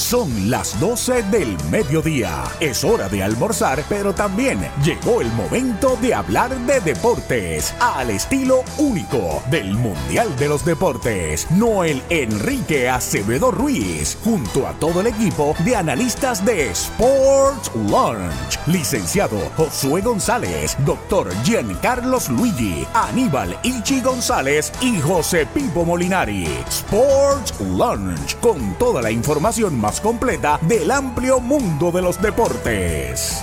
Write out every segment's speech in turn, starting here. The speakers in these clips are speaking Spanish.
Son las 12 del mediodía. Es hora de almorzar, pero también llegó el momento de hablar de deportes al estilo único del Mundial de los Deportes. Noel Enrique Acevedo Ruiz, junto a todo el equipo de analistas de Sports Lunch. Licenciado Josué González, doctor Giancarlos Luigi, Aníbal Ichi González y José Pipo Molinari. Sports Lunch, con toda la información más completa del amplio mundo de los deportes.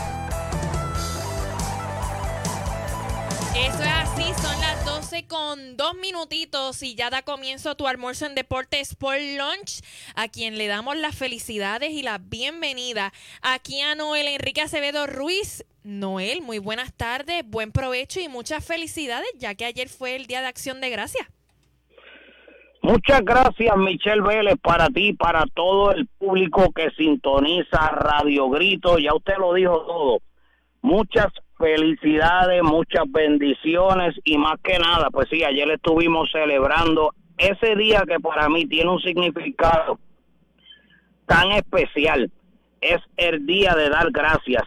Eso es así, son las 12 con 2 minutitos y ya da comienzo tu almuerzo en Deportes Sport Lunch, a quien le damos las felicidades y la bienvenida aquí a Noel Enrique Acevedo Ruiz. Noel, muy buenas tardes, buen provecho y muchas felicidades, ya que ayer fue el Día de Acción de Gracias. Muchas gracias, Michelle Vélez, para ti, para todo el público que sintoniza Radio Grito. Ya usted lo dijo todo. Muchas felicidades, muchas bendiciones y más que nada, pues sí, ayer estuvimos celebrando ese día que para mí tiene un significado tan especial. Es el día de dar gracias.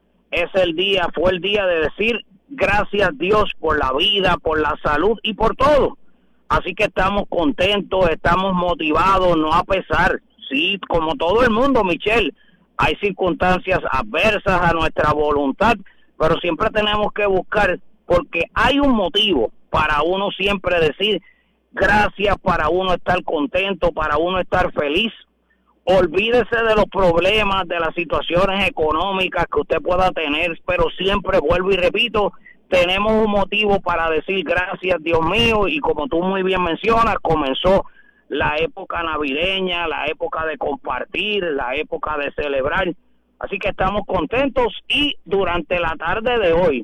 Fue el día de decir gracias Dios por la vida, por la salud y por todo. Así que estamos contentos, estamos motivados, no a pesar. Sí, como todo el mundo, Michelle, hay circunstancias adversas a nuestra voluntad, pero siempre tenemos que buscar, porque hay un motivo para uno siempre decir gracias, para uno estar contento, para uno estar feliz. Olvídese de los problemas, de las situaciones económicas que usted pueda tener, pero siempre vuelvo y repito, tenemos un motivo para decir gracias, Dios mío, y como tú muy bien mencionas, comenzó la época navideña, la época de compartir, la época de celebrar. Así que estamos contentos y durante la tarde de hoy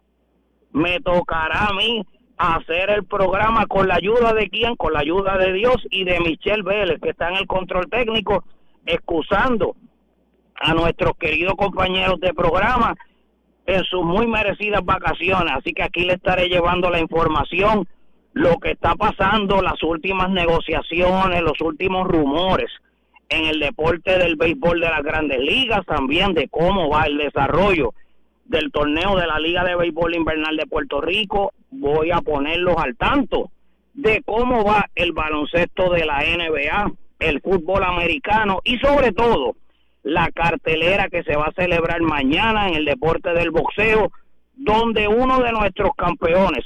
me tocará a mí hacer el programa con la ayuda de quién, con la ayuda de Dios y de Michelle Vélez, que está en el control técnico, excusando a nuestros queridos compañeros de programa en sus muy merecidas vacaciones. Así que aquí le estaré llevando la información, lo que está pasando, las últimas negociaciones, los últimos rumores en el deporte del béisbol de las Grandes Ligas, también de cómo va el desarrollo del torneo de la Liga de Béisbol Invernal de Puerto Rico. Voy a ponerlos al tanto de cómo va el baloncesto de la NBA, el fútbol americano y sobre todo la cartelera que se va a celebrar mañana en el deporte del boxeo, donde uno de nuestros campeones,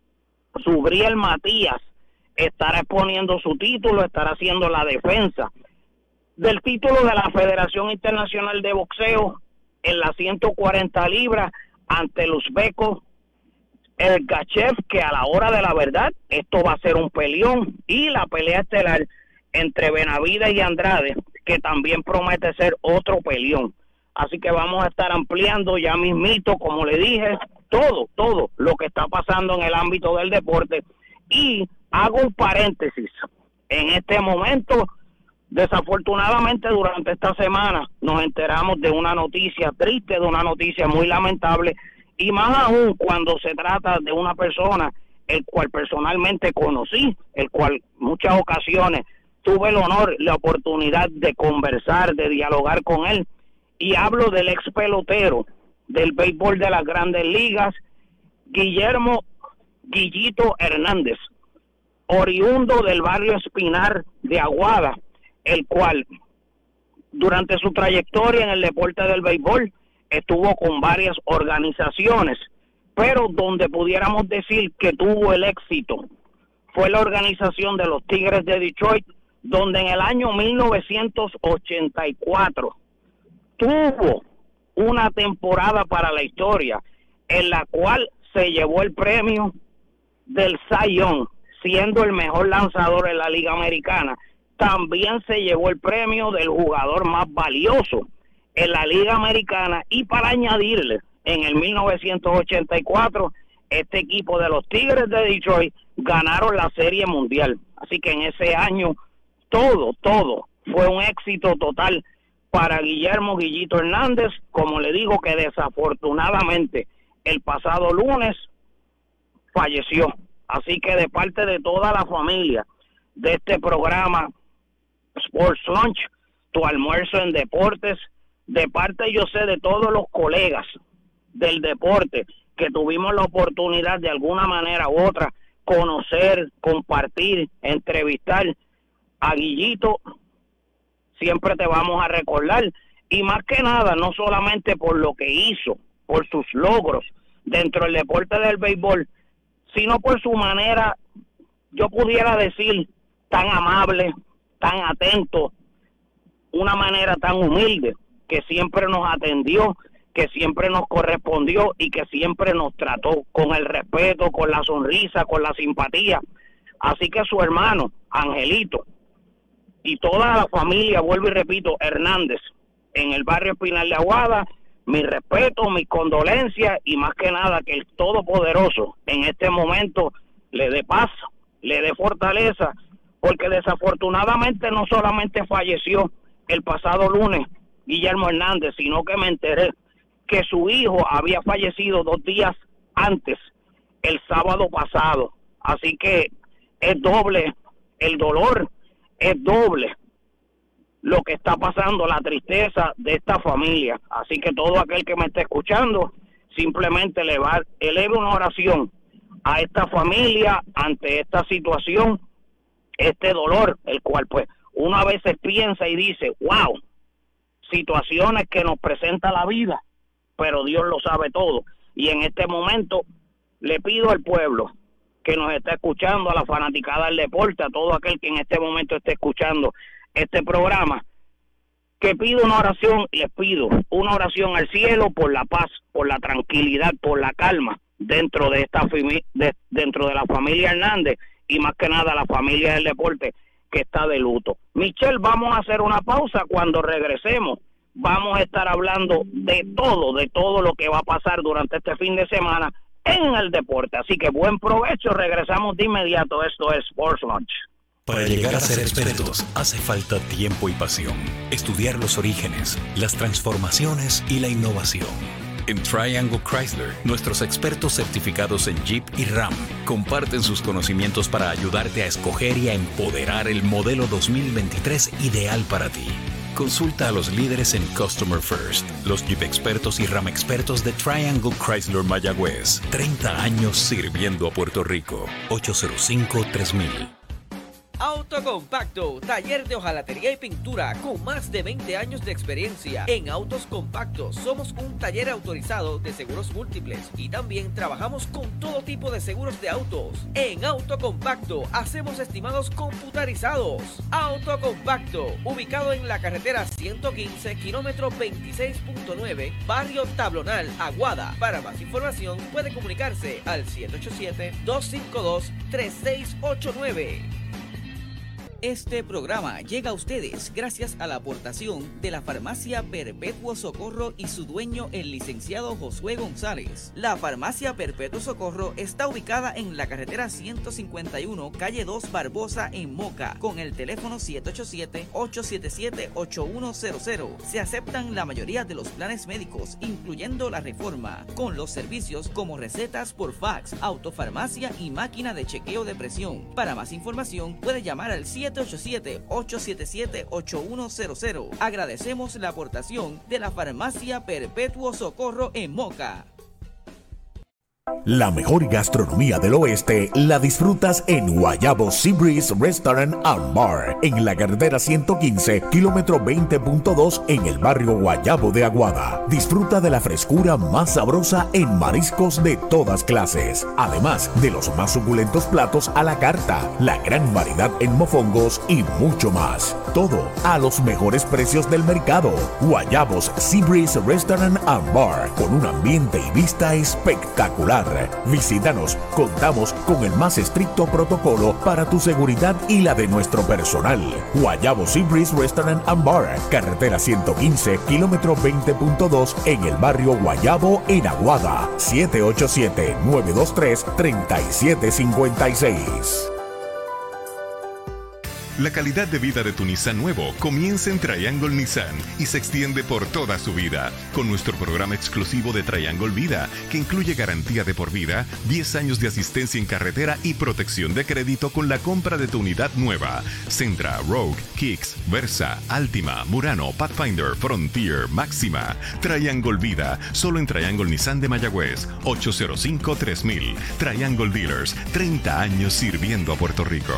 Subriel Matías, estará exponiendo su título, estará haciendo la defensa del título de la Federación Internacional de Boxeo en las 140 libras ante el uzbeco Ergachev, que a la hora de la verdad esto va a ser un peleón, y la pelea estelar entre Benavides y Andrade, que también promete ser otro peleón. Así que vamos a estar ampliando ya mismito, como le dije, todo lo que está pasando en el ámbito del deporte. Y hago un paréntesis. En este momento, desafortunadamente durante esta semana, nos enteramos de una noticia triste, de una noticia muy lamentable, y más aún cuando se trata de una persona el cual personalmente conocí, el cual muchas ocasiones tuve el honor, la oportunidad de conversar, de dialogar con él, y hablo del ex pelotero del béisbol de las Grandes Ligas, Guillermo Guillito Hernández, oriundo del barrio Espinar de Aguada, el cual durante su trayectoria en el deporte del béisbol estuvo con varias organizaciones, pero donde pudiéramos decir que tuvo el éxito fue la organización de los Tigres de Detroit, donde en el año 1984 tuvo una temporada para la historia en la cual se llevó el premio del Cy Young, siendo el mejor lanzador en la Liga Americana. También se llevó el premio del jugador más valioso en la Liga Americana, y para añadirle, en el 1984 este equipo de los Tigres de Detroit ganaron la Serie Mundial. Así que en ese año todo fue un éxito total para Guillermo Guillito Hernández, como le digo, que desafortunadamente el pasado lunes falleció. Así que de parte de toda la familia de este programa Sports Lunch, tu almuerzo en deportes, de parte yo sé de todos los colegas del deporte que tuvimos la oportunidad de alguna manera u otra conocer, compartir, entrevistar a Guillito, siempre te vamos a recordar, y más que nada, no solamente por lo que hizo, por sus logros dentro del deporte del béisbol, sino por su manera, yo pudiera decir, tan amable, tan atento, una manera tan humilde, que siempre nos atendió, que siempre nos correspondió y que siempre nos trató con el respeto, con la sonrisa, con la simpatía. Así que su hermano, Angelito, y toda la familia, vuelvo y repito, Hernández, en el barrio Espinal de Aguada, mi respeto, mis condolencias, y más que nada que el Todopoderoso en este momento le dé paz, le dé fortaleza, porque desafortunadamente no solamente falleció el pasado lunes Guillermo Hernández, sino que me enteré que su hijo había fallecido 2 días antes, el sábado pasado. Así que es doble el dolor, es doble lo que está pasando, la tristeza de esta familia. Así que todo aquel que me esté escuchando, simplemente eleve una oración a esta familia ante esta situación, este dolor, el cual pues uno a veces piensa y dice, wow, situaciones que nos presenta la vida, pero Dios lo sabe todo. Y en este momento le pido al pueblo que nos está escuchando, a la fanaticada del deporte, a todo aquel que en este momento esté escuchando este programa, que pido una oración, les pido una oración al cielo por la paz, por la tranquilidad, por la calma dentro de dentro de la familia Hernández, y más que nada la familia del deporte que está de luto. Michelle, vamos a hacer una pausa. Cuando regresemos vamos a estar hablando de todo lo que va a pasar durante este fin de semana en el deporte. Así que buen provecho, regresamos de inmediato. Esto es Sports Lunch. Para llegar a ser expertos hace falta tiempo y pasión. Estudiar los orígenes, las transformaciones y la innovación. En Triangle Chrysler, nuestros expertos certificados en Jeep y Ram comparten sus conocimientos para ayudarte a escoger y a empoderar el modelo 2023 ideal para ti. Consulta a los líderes en Customer First, los Jeep expertos y Ram expertos de Triangle Chrysler Mayagüez. 30 años sirviendo a Puerto Rico. 805-3000. Autocompacto, taller de hojalatería y pintura con más de 20 años de experiencia. En Autos Compactos somos un taller autorizado de seguros múltiples y también trabajamos con todo tipo de seguros de autos. En Autocompacto hacemos estimados computarizados. Autocompacto, ubicado en la carretera 115, kilómetro 26.9, barrio Tablonal, Aguada. Para más información puede comunicarse al 787-252-3689. Este programa llega a ustedes gracias a la aportación de la Farmacia Perpetuo Socorro y su dueño, el licenciado Josué González. La Farmacia Perpetuo Socorro está ubicada en la carretera 151, calle 2 Barbosa, en Moca, con el teléfono 787-877-8100. Se aceptan la mayoría de los planes médicos, incluyendo la Reforma, con los servicios como recetas por fax, autofarmacia y máquina de chequeo de presión. Para más información puede llamar al 787-877-8100. Agradecemos la aportación de la Farmacia Perpetuo Socorro en Moca. La mejor gastronomía del oeste la disfrutas en Guayabo Seabreeze Restaurant and Bar, en la carretera 115, kilómetro 20.2, en el barrio Guayabo de Aguada. Disfruta de la frescura más sabrosa en mariscos de todas clases, además de los más suculentos platos a la carta, la gran variedad en mofongos y mucho más. Todo a los mejores precios del mercado. Guayabos Seabreeze Restaurant and Bar, con un ambiente y vista espectacular. Visítanos, contamos con el más estricto protocolo para tu seguridad y la de nuestro personal. Guayabo Seabreeze Restaurant and Bar, carretera 115, kilómetro 20.2, en el barrio Guayabo, en Aguada. 787-923-3756. La calidad de vida de tu Nissan nuevo comienza en Triangle Nissan y se extiende por toda su vida, con nuestro programa exclusivo de Triangle Vida, que incluye garantía de por vida, 10 años de asistencia en carretera y protección de crédito con la compra de tu unidad nueva. Sentra, Rogue, Kicks, Versa, Altima, Murano, Pathfinder, Frontier, Máxima. Triangle Vida, solo en Triangle Nissan de Mayagüez, 805-3000. Triangle Dealers, 30 años sirviendo a Puerto Rico.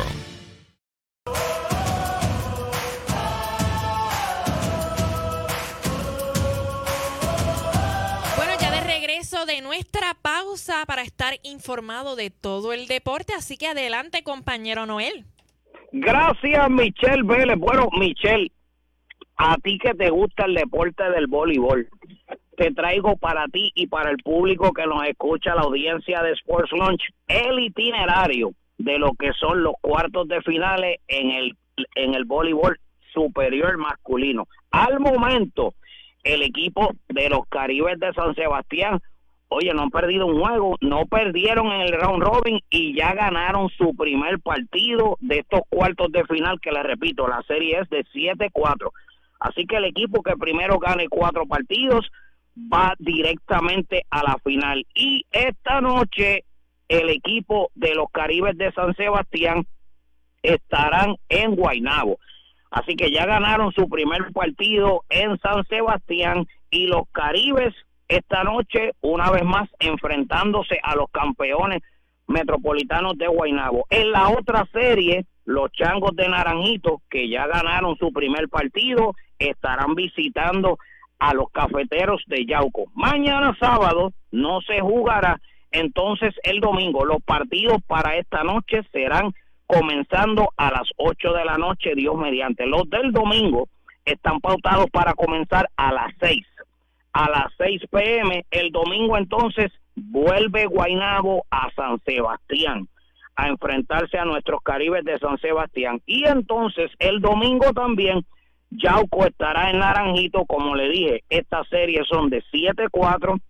De nuestra pausa para estar informado de todo el deporte, así que adelante, compañero Noel. Gracias, Michelle Vélez. Bueno, Michelle, a ti que te gusta el deporte del voleibol, te traigo para ti y para el público que nos escucha, la audiencia de Sports Lunch, el itinerario de lo que son los cuartos de finales en el voleibol superior masculino. Al momento, el equipo de los Caribes de San Sebastián, oye, no han perdido un juego, no perdieron en el round robin y ya ganaron su primer partido de estos cuartos de final, que les repito, la serie es de 7-4. Así que el equipo que primero gane 4 partidos va directamente a la final. Y esta noche el equipo de los Caribes de San Sebastián estarán en Guaynabo. Así que ya ganaron su primer partido en San Sebastián y los Caribes esta noche, una vez más, enfrentándose a los campeones metropolitanos de Guaynabo. En la otra serie, los Changos de Naranjito, que ya ganaron su primer partido, estarán visitando a los Cafeteros de Yauco. Mañana sábado no se jugará, entonces el domingo. Los partidos para esta noche serán comenzando a las 8 de la noche, Dios mediante. Los del domingo están pautados para comenzar a las 6. A las 6 p.m. el domingo entonces vuelve Guaynabo a San Sebastián a enfrentarse a nuestros Caribes de San Sebastián. Y entonces el domingo también Yauco estará en Naranjito. Como le dije, estas series son de 7-4.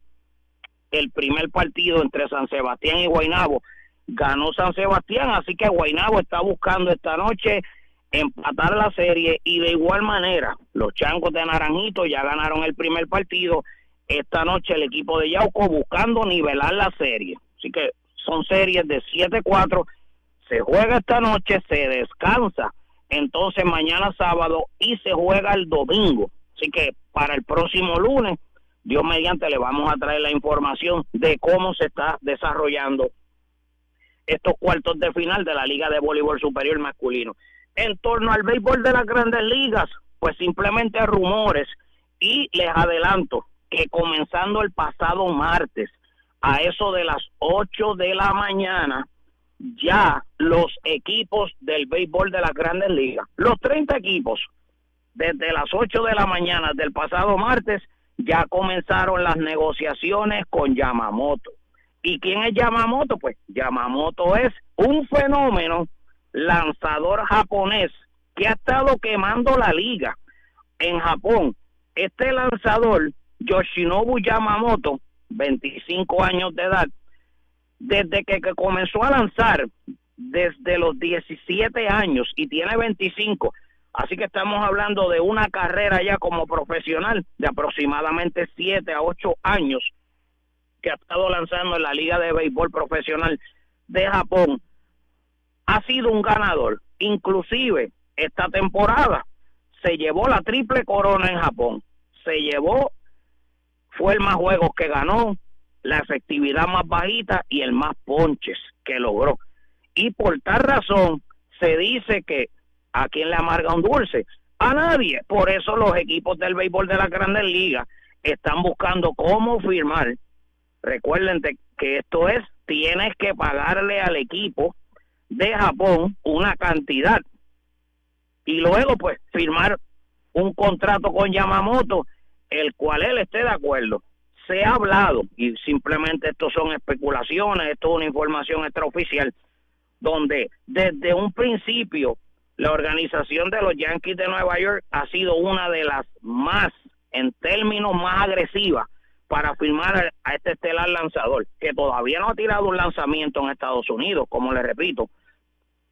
El primer partido entre San Sebastián y Guaynabo ganó San Sebastián, así que Guaynabo está buscando esta noche empatar la serie, y de igual manera los Changos de Naranjito ya ganaron el primer partido. Esta noche el equipo de Yauco buscando nivelar la serie, así que son series de 7-4. Se juega esta noche, se descansa entonces mañana sábado y se juega el domingo. Así que para el próximo lunes, Dios mediante, le vamos a traer la información de cómo se está desarrollando estos cuartos de final de la Liga de Voleibol Superior Masculino. En torno al béisbol de las Grandes Ligas, pues simplemente rumores, y les adelanto que comenzando el pasado martes a eso de las 8 de la mañana, ya los equipos del béisbol de las Grandes Ligas, los 30 equipos, desde las 8 de la mañana del pasado martes, ya comenzaron las negociaciones con Yamamoto. ¿Y quién es Yamamoto? Pues Yamamoto es un fenómeno lanzador japonés que ha estado quemando la liga en Japón. Este lanzador, Yoshinobu Yamamoto, 25 años de edad, desde que comenzó a lanzar desde los 17 años y tiene 25, así que estamos hablando de una carrera ya como profesional de aproximadamente 7 a 8 años que ha estado lanzando en la Liga de Béisbol Profesional de Japón. Ha sido un ganador, inclusive esta temporada se llevó la triple corona en Japón, fue el más juegos que ganó, la efectividad más bajita y el más ponches que logró, y por tal razón se dice que ¿a quién le amarga un dulce? A nadie. Por eso los equipos del béisbol de las Grandes Ligas están buscando cómo firmar. Recuerden que esto es, tienes que pagarle al equipo de Japón una cantidad y luego pues firmar un contrato con Yamamoto, el cual él esté de acuerdo. Se ha hablado, y simplemente esto son especulaciones, esto es una información extraoficial, donde desde un principio la organización de los Yankees de Nueva York ha sido una de las más, en términos más agresivas, para firmar a este estelar lanzador, que todavía no ha tirado un lanzamiento en Estados Unidos, como les repito.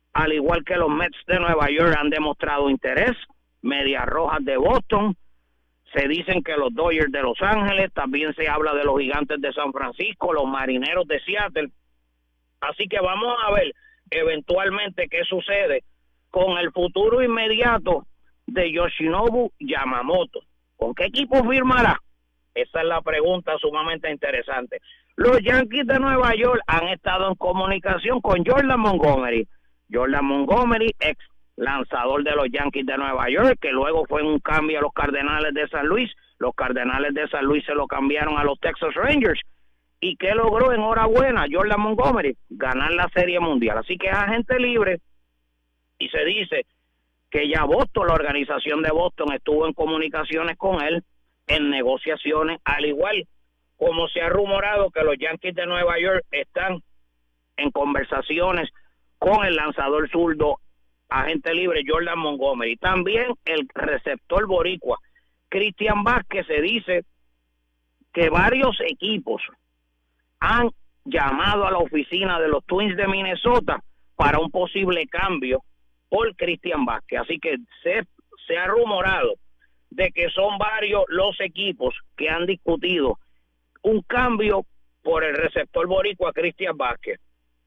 al igual que los Mets de Nueva York, han demostrado interés. Medias Rojas de Boston, se dicen que los Dodgers de Los Ángeles, también se habla de los Gigantes de San Francisco, los Marineros de Seattle. Así que vamos a ver eventualmente qué sucede con el futuro inmediato de Yoshinobu Yamamoto. ¿Con qué equipo firmará? Esa es la pregunta sumamente interesante. Los Yankees de Nueva York han estado en comunicación con Jordan Montgomery. Jordan Montgomery, ex lanzador de los Yankees de Nueva York, que luego fue en un cambio a los Cardenales de San Luis. Los Cardenales de San Luis se lo cambiaron a los Texas Rangers. ¿Y qué logró? Enhorabuena, Jordan Montgomery, ganar la Serie Mundial. Así que es agente libre y se dice que ya Boston, la organización de Boston, estuvo en comunicaciones con él, en negociaciones, al igual como se ha rumorado que los Yankees de Nueva York están en conversaciones con el lanzador zurdo, agente libre Jordan Montgomery. También el receptor boricua Cristian Vázquez, se dice que varios equipos han llamado a la oficina de los Twins de Minnesota para un posible cambio por Cristian Vázquez. Así que se ha rumorado de que son varios los equipos que han discutido un cambio por el receptor boricua Cristian Vázquez.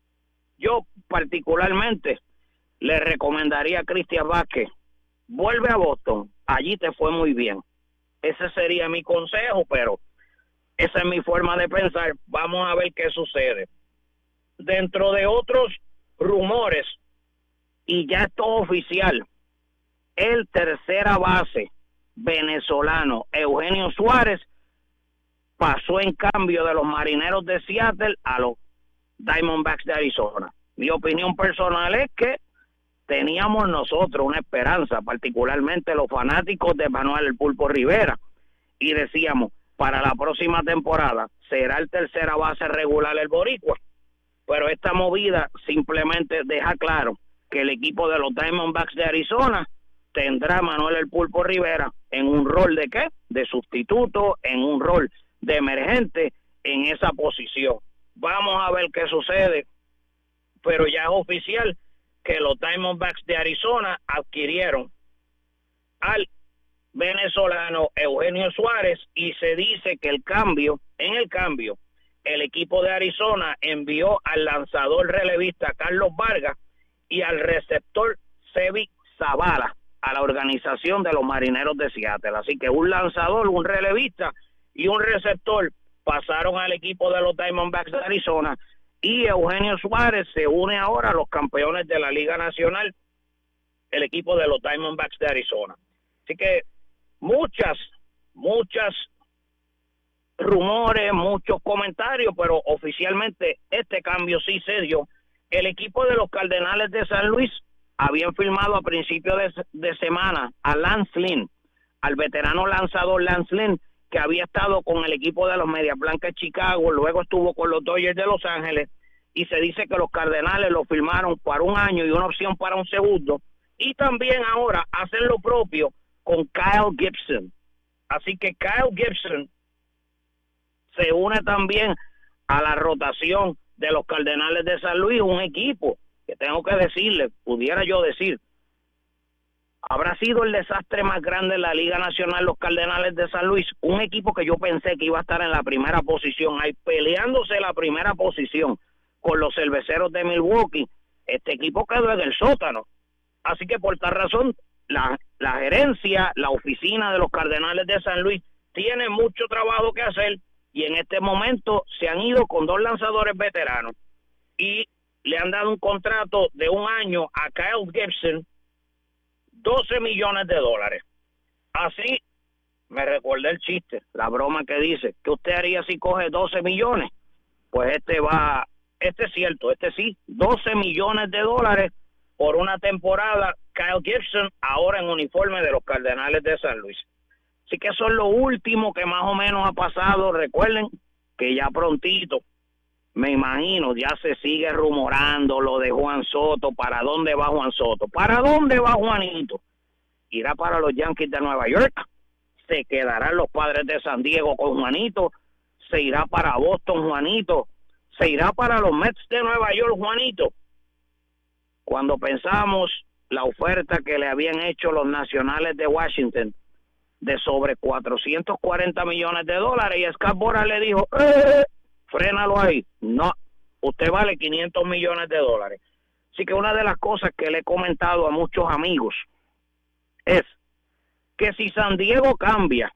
Yo particularmente le recomendaría a Cristian Vázquez, vuelve a Boston, allí te fue muy bien. Ese sería mi consejo, pero esa es mi forma de pensar. Vamos a ver qué sucede. Dentro de otros rumores, y ya esto es oficial, el tercera base venezolano Eugenio Suárez pasó en cambio de los Marineros de Seattle a los Diamondbacks de Arizona. Mi opinión personal es que teníamos nosotros una esperanza, particularmente los fanáticos de Manuel El Pulpo Rivera, y decíamos, para la próxima temporada será el tercera base regular el boricua, pero esta movida simplemente deja claro que el equipo de los Diamondbacks de Arizona tendrá a Manuel El Pulpo Rivera en un rol de ¿qué? De sustituto, en un rol de emergente en esa posición. Vamos a ver qué sucede, pero ya es oficial que los Diamondbacks de Arizona adquirieron al venezolano Eugenio Suárez, y se dice que en el cambio, el equipo de Arizona envió al lanzador relevista Carlos Vargas y al receptor Sebi Zavala a la organización de los Marineros de Seattle. Así que un lanzador, un relevista y un receptor pasaron al equipo de los Diamondbacks de Arizona, y Eugenio Suárez se une ahora a los campeones de la Liga Nacional, el equipo de los Diamondbacks de Arizona. Así que muchas rumores, muchos comentarios, pero oficialmente este cambio sí se dio. El equipo de los Cardenales de San Luis habían firmado a principios de semana a Lance Lynn, al veterano lanzador Lance Lynn, que había estado con el equipo de los Medias Blancas de Chicago, luego estuvo con los Dodgers de Los Ángeles, y se dice que los Cardenales lo firmaron para un año y una opción para un segundo, y también ahora hacen lo propio con Kyle Gibson. Así que Kyle Gibson se une también a la rotación de los Cardenales de San Luis, un equipo que tengo que decirle, pudiera yo decir, habrá sido el desastre más grande en la Liga Nacional, los Cardenales de San Luis, un equipo que yo pensé que iba a estar en la primera posición, ahí peleándose la primera posición con los Cerveceros de Milwaukee. Este equipo quedó en el sótano. Así que por tal razón, la gerencia, la oficina de los Cardenales de San Luis tiene mucho trabajo que hacer, y en este momento se han ido con dos lanzadores veteranos y le han dado un contrato de un año a Kyle Gibson, $12 millones. Así me recordé el chiste, la broma que dice, ¿qué usted haría si coge 12 millones? Pues este es cierto, sí, $12 millones por una temporada. Kyle Gibson ahora en uniforme de los Cardenales de San Luis. Así que eso es lo último que más o menos ha pasado. Recuerden que ya prontito, me imagino, ya se sigue rumorando lo de Juan Soto. ¿Para dónde va Juan Soto? ¿Para dónde va Juanito? ¿Irá para los Yankees de Nueva York? ¿Se quedarán los Padres de San Diego con Juanito? ¿Se irá para Boston Juanito? ¿Se irá para los Mets de Nueva York Juanito? cuando pensamos la oferta que le habían hecho los Nacionales de Washington de sobre $440 millones, y Scott Boras le dijo, frénalo ahí, no, usted vale $500 millones. Así que una de las cosas que le he comentado a muchos amigos es que si San Diego cambia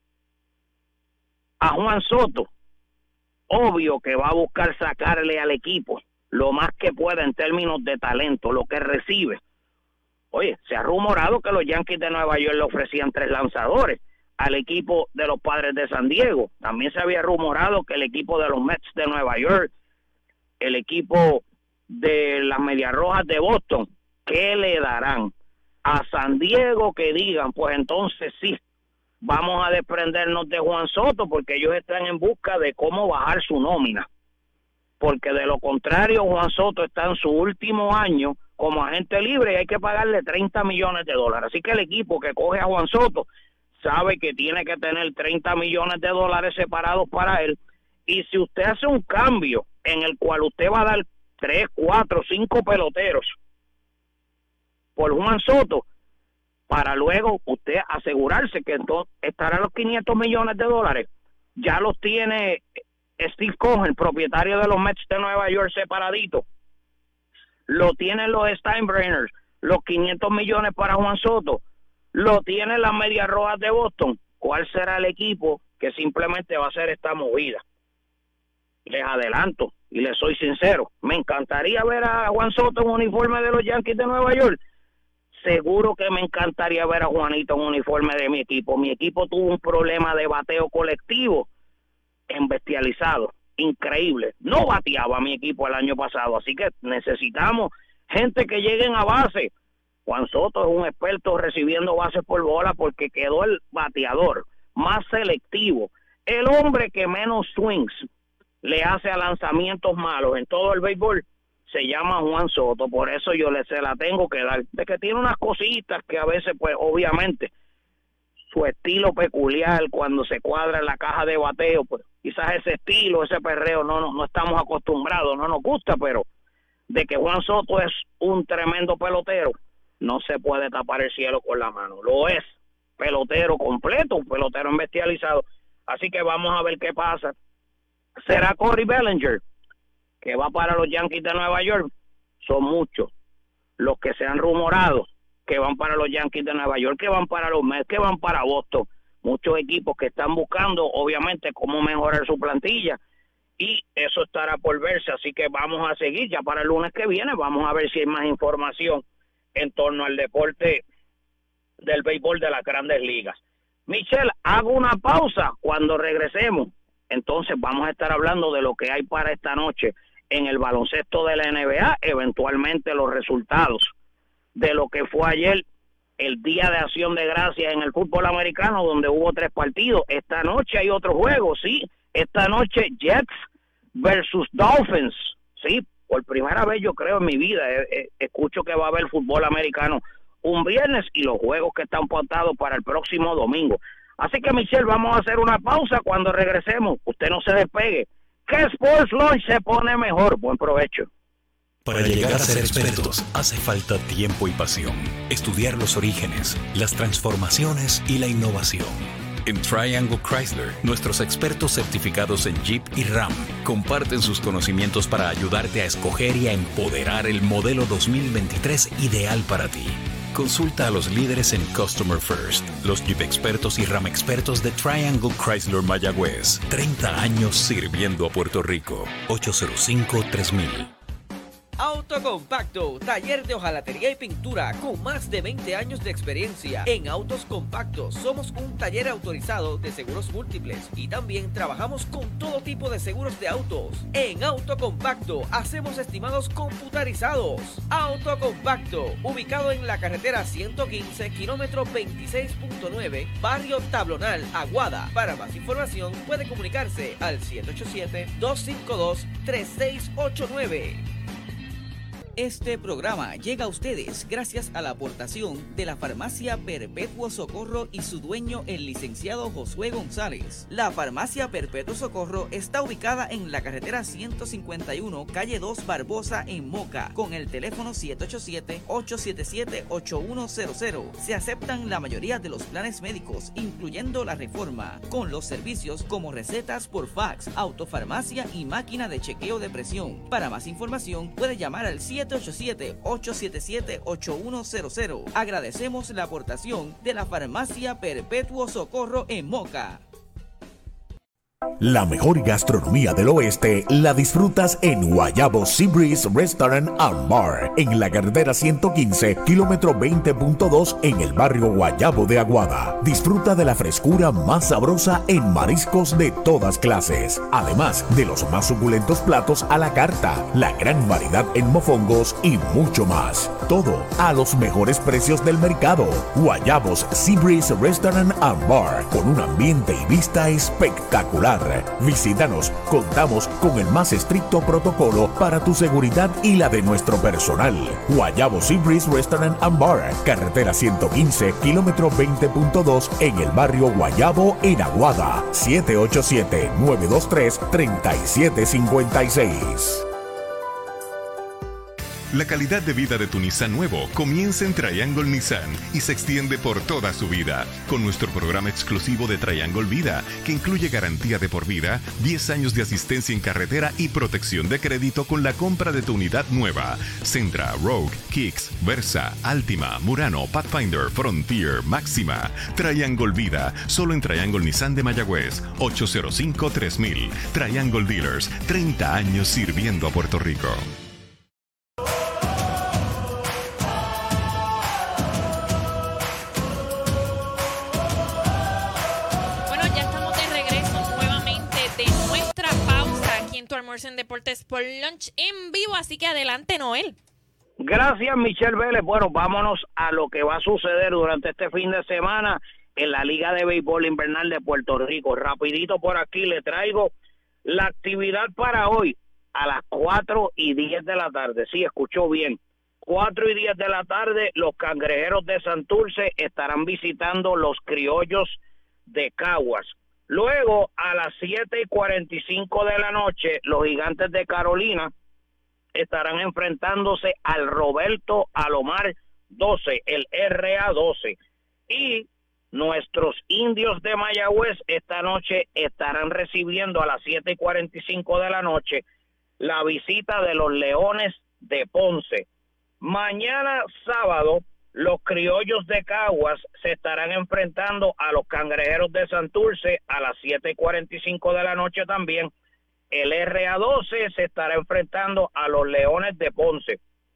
a Juan Soto, obvio que va a buscar sacarle al equipo lo más que pueda en términos de talento, lo que recibe. Oye, se ha rumorado que los Yankees de Nueva York le ofrecían 3 lanzadores al equipo de los Padres de San Diego. También se había rumorado que el equipo de los Mets de Nueva York, el equipo de las Medias Rojas de Boston, ¿qué le darán a San Diego? Que digan, pues entonces sí, vamos a desprendernos de Juan Soto, porque ellos están en busca de cómo bajar su nómina. Porque de lo contrario, Juan Soto está en su último año como agente libre y hay que pagarle $30 millones. Así que el equipo que coge a Juan Soto sabe que tiene que tener $30 millones separados para él. Y si usted hace un cambio en el cual usted va a dar 3, 4, 5 peloteros por Juan Soto, para luego usted asegurarse que entonces estará los $500 millones, ya los tiene Steve Cohen, propietario de los Mets de Nueva York, separadito. Lo tienen los Steinbrenners, los $500 millones para Juan Soto. Lo tienen las Medias Rojas de Boston. ¿Cuál será el equipo que simplemente va a hacer esta movida? Les adelanto y les soy sincero, me encantaría ver a Juan Soto en uniforme de los Yankees de Nueva York. Seguro que me encantaría ver a Juanito en uniforme de mi equipo. Mi equipo tuvo un problema de bateo colectivo en bestializado, increíble. No bateaba mi equipo el año pasado, así que necesitamos gente que lleguen a base. Juan Soto es un experto recibiendo bases por bola porque quedó el bateador más selectivo, el hombre que menos swings le hace a lanzamientos malos en todo el béisbol. Se llama Juan Soto, por eso yo se la tengo que dar, de que tiene unas cositas que a veces, pues obviamente, su estilo peculiar cuando se cuadra en la caja de bateo, pues quizás ese estilo, ese perreo no estamos acostumbrados, no nos gusta, pero de que Juan Soto es un tremendo pelotero, no se puede tapar el cielo con la mano, lo es, pelotero completo, un pelotero embestializado, así que vamos a ver qué pasa. ¿Será Cody Bellinger, que va para los Yankees de Nueva York? Son muchos los que se han rumorado que van para los Yankees de Nueva York, que van para los Mets, que van para Boston. Muchos equipos que están buscando, obviamente, cómo mejorar su plantilla, y eso estará por verse. Así que vamos a seguir, ya para el lunes que viene, vamos a ver si hay más información en torno al deporte del béisbol de las Grandes Ligas. Michelle, hago una pausa. Cuando regresemos, entonces vamos a estar hablando de lo que hay para esta noche en el baloncesto de la NBA, eventualmente los resultados de lo que fue ayer el Día de Acción de Gracias en el fútbol americano, donde hubo 3 partidos. Esta noche hay otro juego, sí, esta noche Jets versus Dolphins, sí, por primera vez yo creo en mi vida, escucho que va a haber fútbol americano un viernes y los juegos que están pautados para el próximo domingo. Así que, Michelle, vamos a hacer una pausa. Cuando regresemos, usted no se despegue, que Sports Lunch se pone mejor. Buen provecho. Para llegar a ser expertos hace falta tiempo y pasión. Estudiar los orígenes, las transformaciones y la innovación. En Triangle Chrysler, nuestros expertos certificados en Jeep y Ram comparten sus conocimientos para ayudarte a escoger y a empoderar el modelo 2023 ideal para ti. Consulta a los líderes en Customer First, los Jeep expertos y Ram expertos de Triangle Chrysler Mayagüez. 30 años sirviendo a Puerto Rico. 805-3000. Autocompacto, taller de hojalatería y pintura con más de 20 años de experiencia. En Autos Compactos somos un taller autorizado de seguros múltiples y también trabajamos con todo tipo de seguros de autos. En Autocompacto hacemos estimados computarizados. Autocompacto, ubicado en la carretera 115, kilómetro 26.9, barrio Tablonal, Aguada. Para más información puede comunicarse al 787-252-3689. Este programa llega a ustedes gracias a la aportación de la Farmacia Perpetuo Socorro y su dueño, el licenciado Josué González. La Farmacia Perpetuo Socorro está ubicada en la carretera 151, calle 2 Barbosa, en Moca, con el teléfono 787-877-8100. Se aceptan la mayoría de los planes médicos, incluyendo la Reforma, con los servicios como recetas por fax, autofarmacia y máquina de chequeo de presión. Para más información, puede llamar al 787-877-8100. Agradecemos la aportación de la Farmacia Perpetuo Socorro en Moca. La mejor gastronomía del oeste la disfrutas en Guayabo Seabreeze Restaurant and Bar, en la carretera 115, kilómetro 20.2, en el barrio Guayabo de Aguada. Disfruta de la frescura más sabrosa en mariscos de todas clases, además de los más suculentos platos a la carta, la gran variedad en mofongos y mucho más. Todo a los mejores precios del mercado. Guayabos Seabreeze Restaurant and Bar, con un ambiente y vista espectacular. Visítanos, contamos con el más estricto protocolo para tu seguridad y la de nuestro personal. Guayabo Seabreeze Restaurant and Bar, carretera 115, kilómetro 20.2, en el barrio Guayabo, en Aguada. 787-923-3756. La calidad de vida de tu Nissan nuevo comienza en Triangle Nissan y se extiende por toda su vida, con nuestro programa exclusivo de Triangle Vida, que incluye garantía de por vida, 10 años de asistencia en carretera y protección de crédito con la compra de tu unidad nueva. Sentra, Rogue, Kicks, Versa, Altima, Murano, Pathfinder, Frontier, Máxima. Triangle Vida, solo en Triangle Nissan de Mayagüez, 805-3000. Triangle Dealers, 30 años sirviendo a Puerto Rico. Almuerzo en Deportes por Lunch en vivo, así que adelante, Noel. Gracias, Michelle Vélez. Bueno, vámonos a lo que va a suceder durante este fin de semana en la Liga de Béisbol Invernal de Puerto Rico. Rapidito por aquí le traigo la actividad para hoy a las 4:10 de la tarde. Sí, escuchó bien. 4:10 de la tarde, los Cangrejeros de Santurce estarán visitando los Criollos de Caguas. Luego, a las 7:45 de la noche, los Gigantes de Carolina estarán enfrentándose al Roberto Alomar 12, el RA12. Y nuestros Indios de Mayagüez esta noche estarán recibiendo a las 7:45 de la noche la visita de los Leones de Ponce. Mañana sábado, los Criollos de Caguas se estarán enfrentando a los Cangrejeros de Santurce a las 7:45 de la noche también. El RA12 se estará enfrentando a los Leones de Ponce.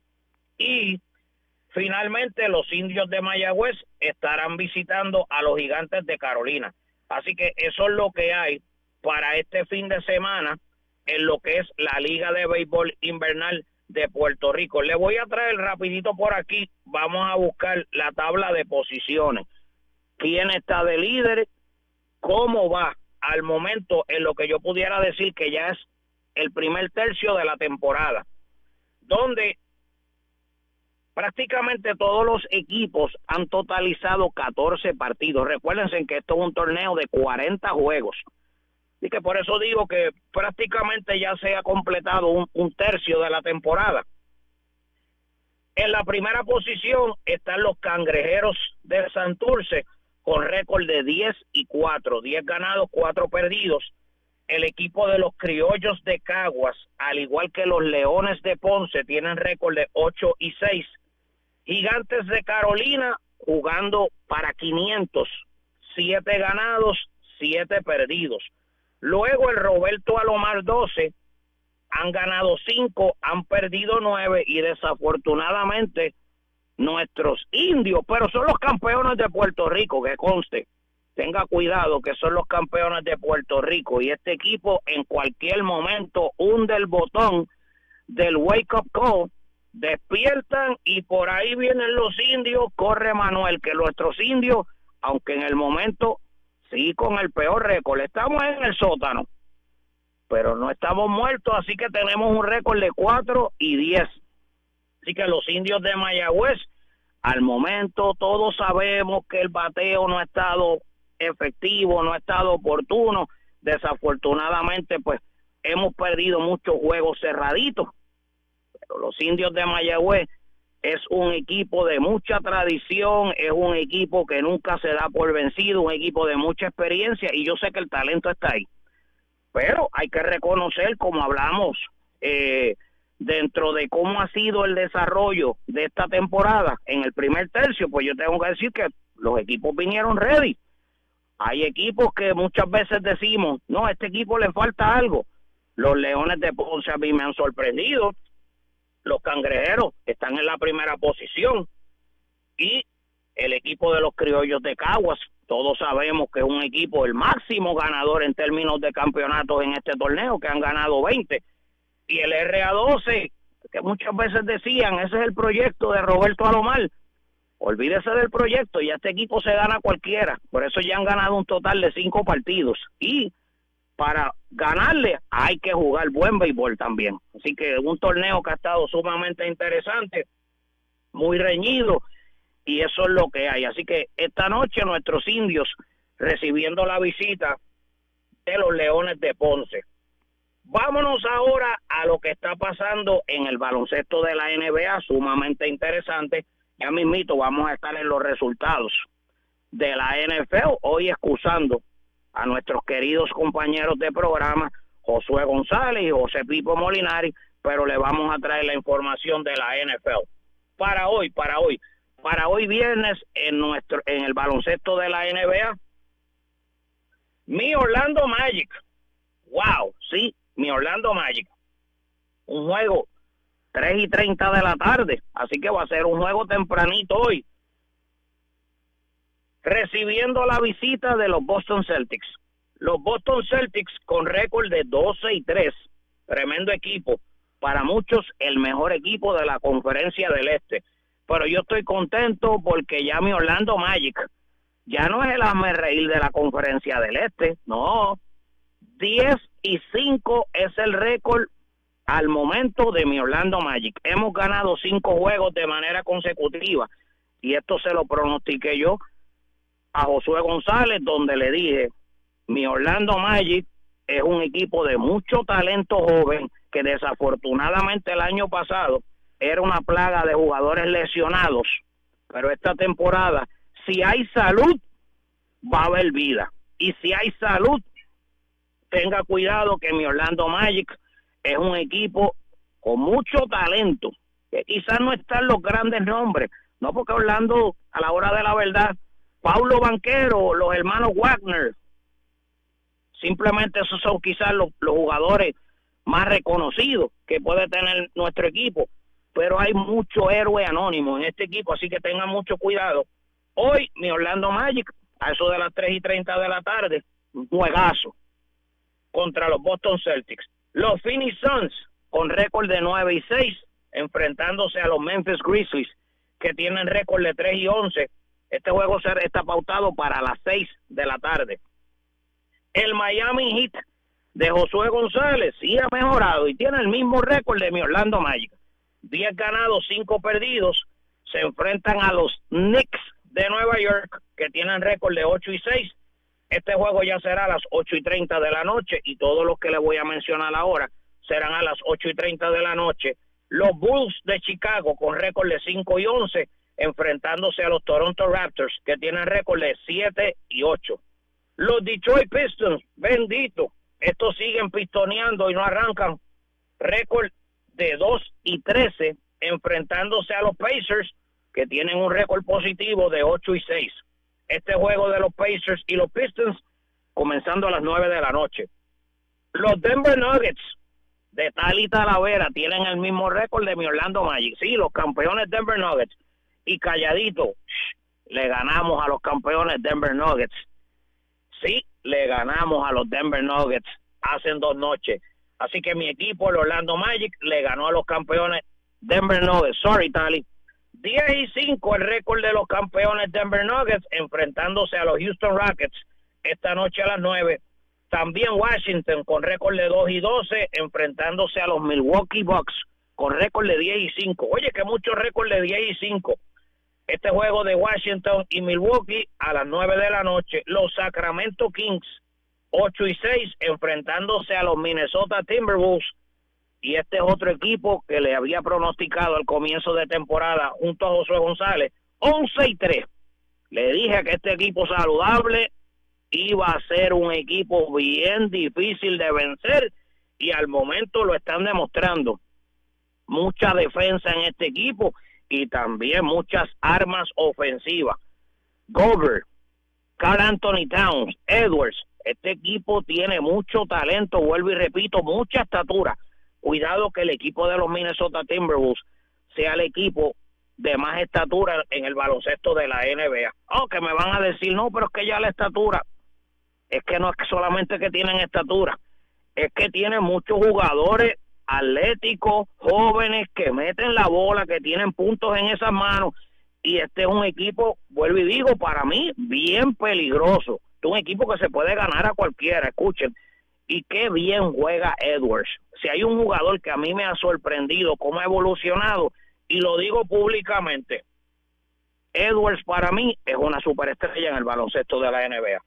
Y finalmente los Indios de Mayagüez estarán visitando a los Gigantes de Carolina. Así que eso es lo que hay para este fin de semana en lo que es la Liga de Béisbol Invernal de Puerto Rico. Le voy a traer rapidito por aquí, vamos a buscar la tabla de posiciones. ¿Quién está de líder? ¿Cómo va al momento en lo que yo pudiera decir que ya es el primer tercio de la temporada? Donde prácticamente todos los equipos han totalizado 14 partidos. Recuérdense que esto es un torneo de 40 juegos. Así que por eso digo que prácticamente ya se ha completado un tercio de la temporada. En la primera posición están los Cangrejeros de Santurce con récord de 10-4, 10 ganados, 4 perdidos. El equipo de los Criollos de Caguas, al igual que los Leones de Ponce, tienen récord de 8-6. Gigantes de Carolina jugando para 500, 7 ganados, 7 perdidos. Luego el Roberto Alomar 12 han ganado 5, han perdido 9 y desafortunadamente nuestros Indios, pero son los campeones de Puerto Rico, que conste, tenga cuidado que son los campeones de Puerto Rico y este equipo en cualquier momento hunde el botón del wake up call, despiertan y por ahí vienen los Indios, corre Manuel, que nuestros Indios, aunque en el momento sí con el peor récord, estamos en el sótano, pero no estamos muertos, así que tenemos un récord de 4-10. Así que los Indios de Mayagüez, al momento todos sabemos que el bateo no ha estado efectivo, no ha estado oportuno. Desafortunadamente, pues hemos perdido muchos juegos cerraditos. Pero los Indios de Mayagüez es un equipo de mucha tradición, es un equipo que nunca se da por vencido, un equipo de mucha experiencia, y yo sé que el talento está ahí. Pero hay que reconocer, como hablamos, dentro de cómo ha sido el desarrollo de esta temporada, en el primer tercio, pues yo tengo que decir que los equipos vinieron ready. Hay equipos que muchas veces decimos, no, a este equipo le falta algo. Los Leones de Ponce a mí me han sorprendido. Los Cangrejeros están en la primera posición. Y el equipo de los Criollos de Caguas, todos sabemos que es un equipo el máximo ganador en términos de campeonatos en este torneo, que han ganado 20. Y el RA12, que muchas veces decían, ese es el proyecto de Roberto Alomar. Olvídese del proyecto, y este equipo se gana cualquiera. Por eso ya han ganado un total de 5 partidos. Y para ganarle hay que jugar buen béisbol también. Así que un torneo que ha estado sumamente interesante, muy reñido, y eso es lo que hay. Así que esta noche nuestros Indios recibiendo la visita de los Leones de Ponce. Vámonos ahora a lo que está pasando en el baloncesto de la NBA, sumamente interesante. Ya mismito vamos a estar en los resultados de la NFL, hoy excusando a nuestros queridos compañeros de programa, Josué González y José Pipo Molinari, pero le vamos a traer la información de la NFL. Para hoy viernes en el baloncesto de la NBA, mi Orlando Magic, wow, sí, mi Orlando Magic, un juego 3:30 de la tarde, así que va a ser un juego tempranito hoy, recibiendo la visita de los Boston Celtics. Los Boston Celtics con récord de 12-3, tremendo equipo, para muchos el mejor equipo de la Conferencia del Este, pero yo estoy contento porque ya mi Orlando Magic ya no es el hazmerreír de la Conferencia del Este, no, 10-5 es el récord al momento de mi Orlando Magic. Hemos ganado 5 juegos de manera consecutiva, y esto se lo pronostiqué yo a Josué González, donde le dije, mi Orlando Magic es un equipo de mucho talento joven, que desafortunadamente el año pasado era una plaga de jugadores lesionados, pero esta temporada, si hay salud, va a haber vida, y si hay salud, tenga cuidado que mi Orlando Magic es un equipo con mucho talento, que quizás no están los grandes nombres, no, porque Orlando, a la hora de la verdad, Paulo Banquero, los hermanos Wagner, simplemente esos son quizás los jugadores más reconocidos que puede tener nuestro equipo, pero hay mucho héroe anónimo en este equipo, así que tengan mucho cuidado. Hoy, mi Orlando Magic, a eso de las 3:30 de la tarde, un juegazo contra los Boston Celtics. Los Phoenix Suns, con récord de 9-6, enfrentándose a los Memphis Grizzlies, que tienen récord de 3-11. Este juego está pautado para las 6 de la tarde. El Miami Heat de Josué González sí ha mejorado y tiene el mismo récord de mi Orlando Magic. 10 ganados, 5 perdidos. Se enfrentan a los Knicks de Nueva York, que tienen récord de 8-6. Este juego ya será a las 8:30 de la noche, y todos los que les voy a mencionar ahora serán a las 8:30 de la noche. Los Bulls de Chicago, con récord de 5-11, enfrentándose a los Toronto Raptors, que tienen récord de 7-8. Los Detroit Pistons, bendito, estos siguen pistoneando y no arrancan, récord de 2-13, enfrentándose a los Pacers, que tienen un récord positivo de 8-6. Este juego de los Pacers y los Pistons comenzando a las 9 de la noche. Los Denver Nuggets de Tali Talavera tienen el mismo récord de mi Orlando Magic. Sí, los campeones Denver Nuggets. Y calladito, le ganamos a los campeones Denver Nuggets. Sí, le ganamos a los Denver Nuggets hace 2 noches. Así que mi equipo, el Orlando Magic, le ganó a los campeones Denver Nuggets. Sorry, Tali. 10-5 el récord de los campeones Denver Nuggets, enfrentándose a los Houston Rockets esta noche a las 9. También Washington con récord de 2-12, enfrentándose a los Milwaukee Bucks, con récord de 10-5. Oye, que mucho récord de 10-5. Este juego de Washington y Milwaukee a las 9 de la noche. Los Sacramento Kings 8-6 enfrentándose a los Minnesota Timberwolves. Y este es otro equipo que le había pronosticado al comienzo de temporada junto a Josué González 11-3. Le dije que este equipo saludable iba a ser un equipo bien difícil de vencer y al momento lo están demostrando. Mucha defensa en este equipo y también muchas armas ofensivas. Gobert, Karl Anthony Towns, Edwards, este equipo tiene mucho talento, vuelvo y repito, mucha estatura. Cuidado que el equipo de los Minnesota Timberwolves sea el equipo de más estatura en el baloncesto de la NBA. Que me van a decir, no, pero es que ya la estatura, es que no es que solamente que tienen estatura, es que tienen muchos jugadores atléticos, jóvenes, que meten la bola, que tienen puntos en esas manos, y este es un equipo, vuelvo y digo, para mí, bien peligroso. Es un equipo que se puede ganar a cualquiera, escuchen, y qué bien juega Edwards. Si hay un jugador que a mí me ha sorprendido cómo ha evolucionado, y lo digo públicamente, Edwards para mí es una superestrella en el baloncesto de la NBA.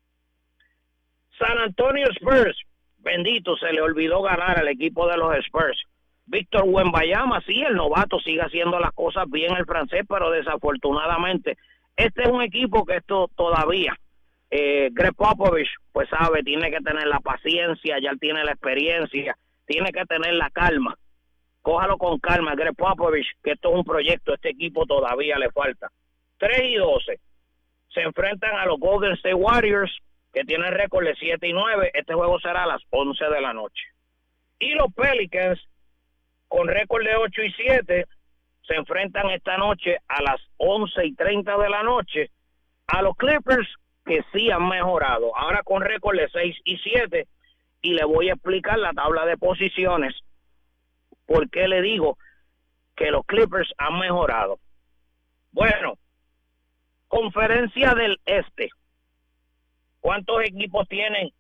San Antonio Spurs, bendito, se le olvidó ganar al equipo de los Spurs. Víctor Wembanyama, sí, el novato sigue haciendo las cosas bien el francés, pero desafortunadamente este es un equipo que esto todavía, Greg Popovich, pues sabe, tiene que tener la paciencia, ya él tiene la experiencia, tiene que tener la calma. Cójalo con calma, Greg Popovich, que esto es un proyecto, este equipo todavía le falta. 3-12, se enfrentan a los Golden State Warriors, que tienen récord de 7-9, este juego será a las 11 de la noche. Y los Pelicans, con récord de 8-7, se enfrentan esta noche a las 11:30 de la noche a los Clippers, que sí han mejorado, ahora con récord de 6-7, y le voy a explicar la tabla de posiciones, por qué le digo que los Clippers han mejorado. Bueno, Conferencia del Este, ¿cuántos equipos tienen?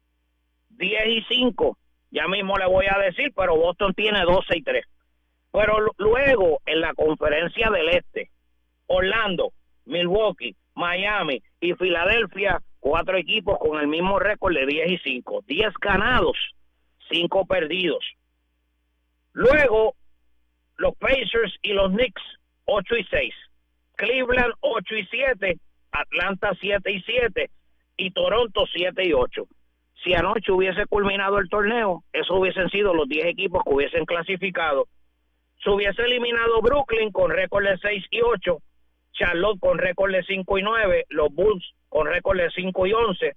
10-5, ya mismo le voy a decir, pero Boston tiene 12-3. Pero luego, en la Conferencia del Este, Orlando, Milwaukee, Miami y Filadelfia, 4 equipos con el mismo récord de 10-5. 10 ganados, 5 perdidos. Luego, los Pacers y los Knicks, 8-6. Cleveland, 8-7. Atlanta, 7-7. Y Toronto 7-8. Si anoche hubiese culminado el torneo, esos hubiesen sido los 10 equipos que hubiesen clasificado. Se hubiese eliminado Brooklyn con récord de 6-8, Charlotte con récord de 5-9, los Bulls con récord de 5-11,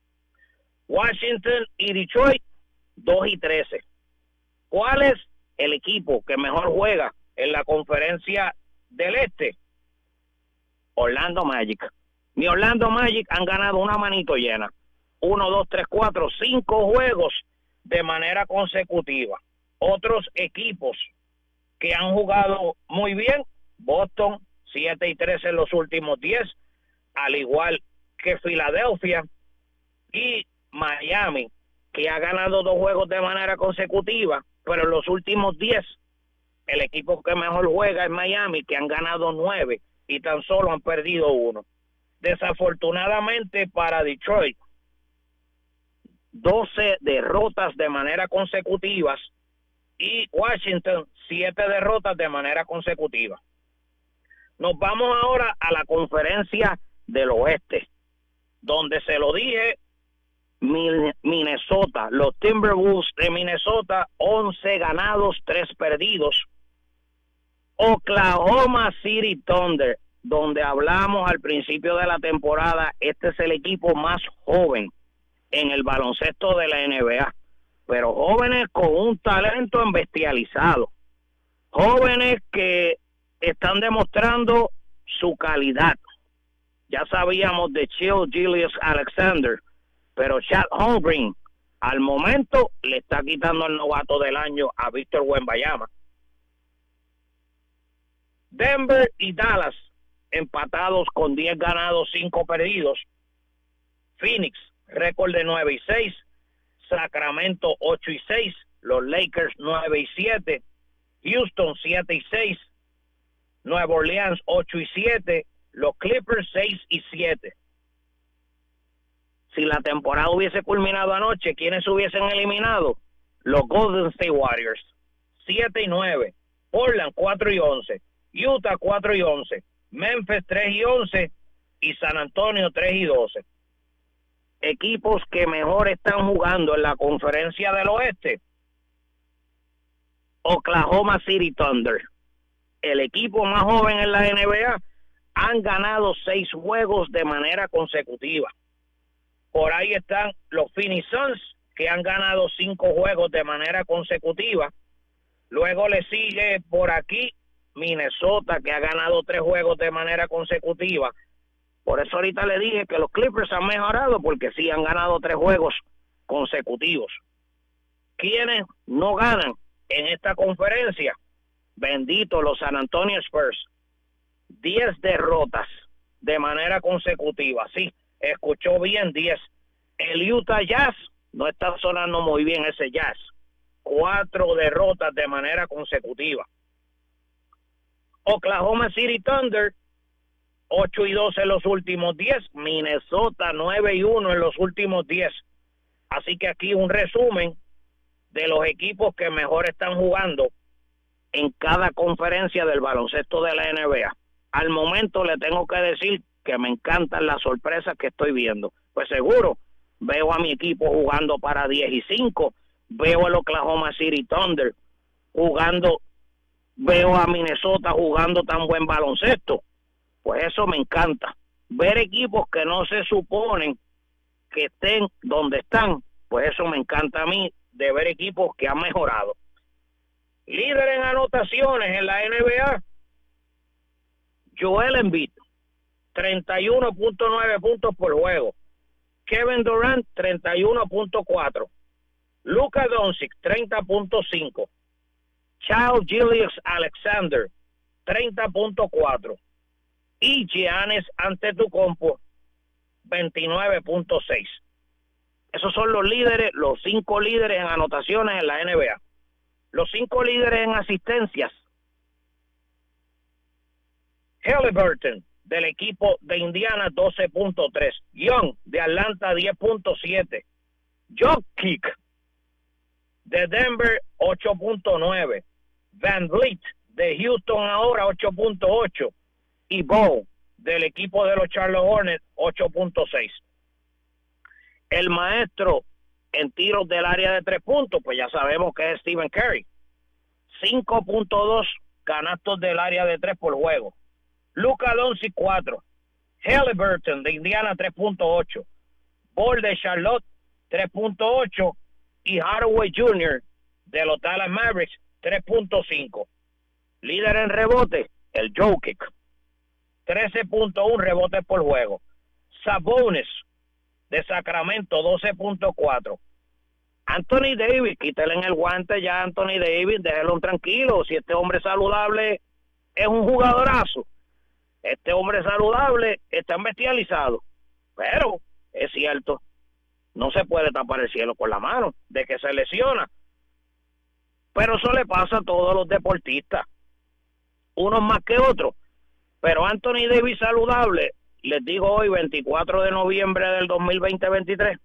Washington y Detroit 2-13. ¿Cuál es el equipo que mejor juega en la Conferencia del Este? Orlando Magic. Mi Orlando Magic han ganado una manito llena. 1, 2, 3, 4, 5 juegos de manera consecutiva. Otros equipos que han jugado muy bien, Boston 7-3 en los últimos 10, al igual que Filadelfia y Miami, que ha ganado 2 juegos de manera consecutiva, pero en los últimos 10, el equipo que mejor juega es Miami, que han ganado 9 y tan solo han perdido 1. Desafortunadamente para Detroit, 12 derrotas de manera consecutivas y Washington 7 derrotas de manera consecutiva. Nos vamos ahora a la Conferencia del Oeste, donde se lo dije, Minnesota, los Timberwolves de Minnesota, 11 ganados, 3 perdidos. Oklahoma City Thunder, donde hablamos al principio de la temporada, este es el equipo más joven en el baloncesto de la NBA, pero jóvenes con un talento embestializado, jóvenes que están demostrando su calidad. Ya sabíamos de Shai Gilgeous-Alexander, pero Chet Holmgren al momento le está quitando el novato del año a Víctor Wembanyama. Denver y Dallas empatados con 10 ganados, 5 perdidos. Phoenix, récord de 9-6. Sacramento 8-6. Los Lakers 9-7. Houston 7-6, Nueva Orleans 8-7, los Clippers 6-7. Si la temporada hubiese culminado anoche, ¿quiénes se hubiesen eliminado? Los Golden State Warriors 7-9, Portland 4-11, Utah 4-11, Memphis 3-11 y San Antonio 3-12. Equipos que mejor están jugando en la conferencia del oeste. Oklahoma City Thunder, el equipo más joven en la NBA, han ganado 6 juegos de manera consecutiva. Por ahí están los Phoenix Suns, que han ganado 5 juegos de manera consecutiva. Luego le sigue por aquí Minnesota, que ha ganado 3 juegos de manera consecutiva. Por eso ahorita le dije que los Clippers han mejorado, porque sí han ganado 3 juegos consecutivos. ¿Quiénes no ganan en esta conferencia? Bendito los San Antonio Spurs. 10 derrotas de manera consecutiva. Sí, escuchó bien, 10. El Utah Jazz no está sonando muy bien ese Jazz. 4 derrotas de manera consecutiva. Oklahoma City Thunder 8-2 en los últimos 10. Minnesota 9-1 en los últimos 10. Así que aquí un resumen de los equipos que mejor están jugando en cada conferencia del baloncesto de la NBA. Al momento le tengo que decir que me encantan las sorpresas que estoy viendo. Pues seguro, veo a mi equipo jugando para 10-5, veo al Oklahoma City Thunder jugando, veo a Minnesota jugando tan buen baloncesto. Pues eso me encanta. Ver equipos que no se suponen que estén donde están, pues eso me encanta a mí, de ver equipos que han mejorado. Líder en anotaciones en la NBA, Joel Embiid, 31.9 puntos por juego. Kevin Durant, 31.4. Luka Doncic, 30.5. Shai Gilgeous-Alexander, 30.4. Y Giannis Antetokounmpo, 29.6. Esos son los líderes, los 5 líderes en anotaciones en la NBA. Los 5 líderes en asistencias. Halliburton, del equipo de Indiana, 12.3. Young, de Atlanta, 10.7. Jokic, de Denver, 8.9. Van Vliet, de Houston ahora, 8.8. Y Bow, del equipo de los Charlotte Hornets, 8.6. El maestro en tiros del área de 3 puntos, pues ya sabemos que es Stephen Curry. 5.2 canastos del área de 3 por juego. Luka Doncic, 4. Halliburton, de Indiana, 3.8. Ball, de Charlotte, 3.8. Y Hardaway Jr., de los Dallas Mavericks, 3.5. Líder en rebote, el Jokic. 13.1 rebotes por juego. Sabonis, de Sacramento, 12.4. Anthony Davis, quítale en el guante ya a Anthony Davis, déjelo tranquilo. Si este hombre saludable es un jugadorazo, este hombre saludable está bestializado. Pero es cierto, no se puede tapar el cielo con la mano de que se lesiona. Pero eso le pasa a todos los deportistas, unos más que otros. Pero Anthony Davis saludable, les digo hoy, 24 de noviembre del 2023,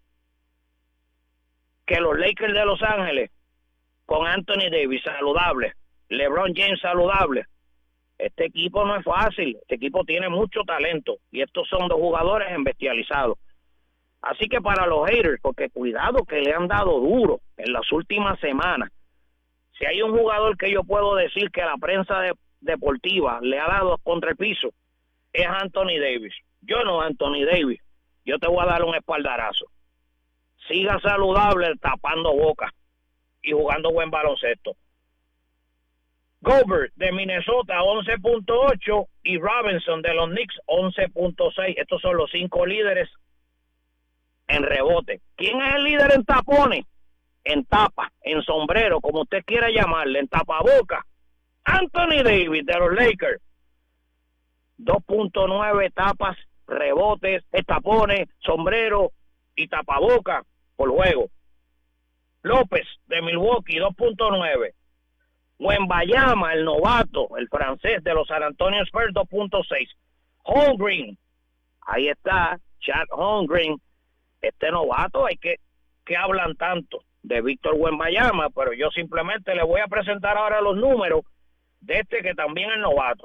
que los Lakers de Los Ángeles, con Anthony Davis saludable, LeBron James saludable, este equipo no es fácil, este equipo tiene mucho talento, y estos son 2 jugadores embestializados. Así que para los haters, porque cuidado que le han dado duro en las últimas semanas. Si hay un jugador que yo puedo decir que la prensa deportiva le ha dado contra el piso, es Anthony Davis. Yo no, Anthony Davis, yo te voy a dar un espaldarazo. Siga saludable, tapando boca y jugando buen baloncesto. Gobert, de Minnesota, 11.8. Y Robinson, de los Knicks, 11.6. Estos son los 5 líderes en rebote. ¿Quién es el líder en tapones? En tapa, en sombrero, como usted quiera llamarle, en tapaboca. Anthony Davis, de los Lakers, 2.9 tapas, rebotes, tapones, sombrero y tapaboca por juego. López, de Milwaukee, 2.9. Wembayama, el novato, el francés de los San Antonio Spurs, 2.6. Holmgren, ahí está, Chad Holmgren, este novato, que hablan tanto de Víctor Wembayama, pero yo simplemente le voy a presentar ahora los números de este que también es novato.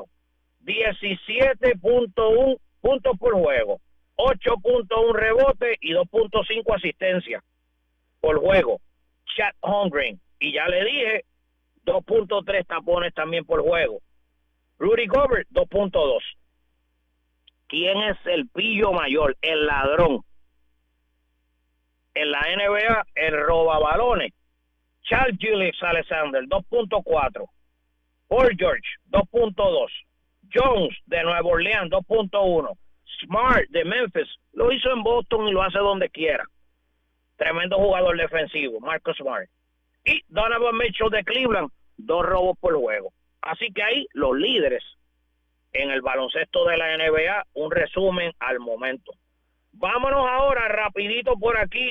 17.1 puntos por juego, 8.1 rebote y 2.5 asistencia por juego. Chad Holmgren, y ya le dije, 2.3 tapones también por juego. Rudy Gobert, 2.2. ¿Quién es el pillo mayor, el ladrón? En la NBA, el robabalones. Charles Gilgeous Alexander, 2.4. Paul George, 2.2. Jones, de Nueva Orleans, 2.1. Smart, de Memphis, lo hizo en Boston y lo hace donde quiera. Tremendo jugador defensivo, Marcus Smart. Y Donovan Mitchell de Cleveland, 2 robos por juego. Así que ahí los líderes en el baloncesto de la NBA, un resumen al momento. Vámonos ahora rapidito por aquí.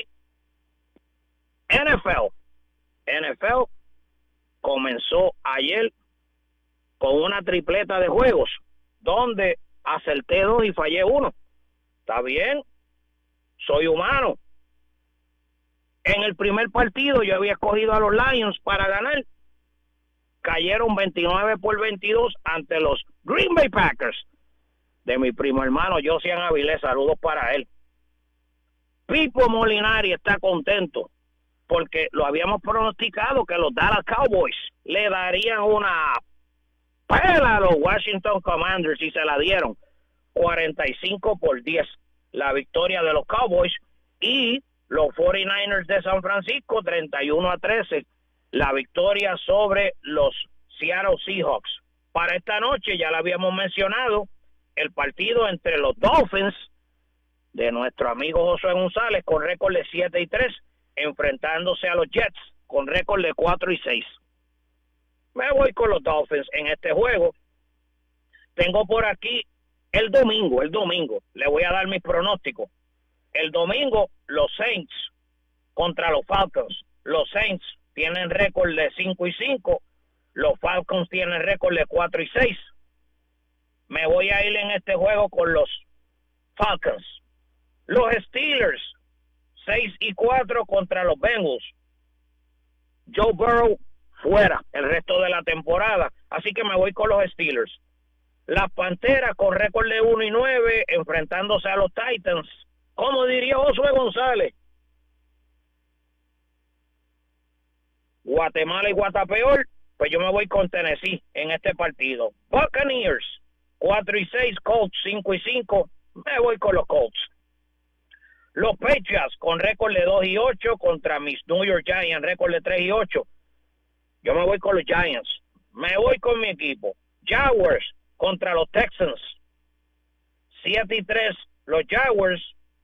NFL comenzó ayer con una tripleta de juegos donde acerté 2 y fallé 1. Está bien, soy humano. En el primer partido yo había escogido a los Lions para ganar. Cayeron 29-22 ante los Green Bay Packers de mi primo hermano Josian Avilés. Saludos para él. Pipo Molinari está contento porque lo habíamos pronosticado que los Dallas Cowboys le darían una pela a los Washington Commanders y se la dieron 45-10 la victoria de los Cowboys, y los 49ers de San Francisco 31-13 la victoria sobre los Seattle Seahawks. Para esta noche ya lo habíamos mencionado, el partido entre los Dolphins de nuestro amigo Josué González con récord de 7-3 enfrentándose a los Jets con récord de 4-6. Me voy con los Dolphins en este juego. Tengo por aquí el domingo, le voy a dar mis pronósticos. El domingo, los Saints contra los Falcons. Los Saints tienen récord de 5-5, los Falcons tienen récord de 4-6. Me voy a ir en este juego con los Falcons. Los Steelers, 6-4 contra los Bengals. Joe Burrow fuera el resto de la temporada, así que me voy con los Steelers. Las Panteras con récord de 1-9 enfrentándose a los Titans. Como diría Josué González, Guatemala y Guatapeor, pues yo me voy con Tennessee en este partido. Buccaneers, 4-6, Colts 5-5, me voy con los Colts. Los Patriots con récord de 2-8 contra mis New York Giants, récord de 3-8. Yo me voy con los Giants. Me voy con mi equipo. Jaguars contra los Texans, 7-3 los Jaguars,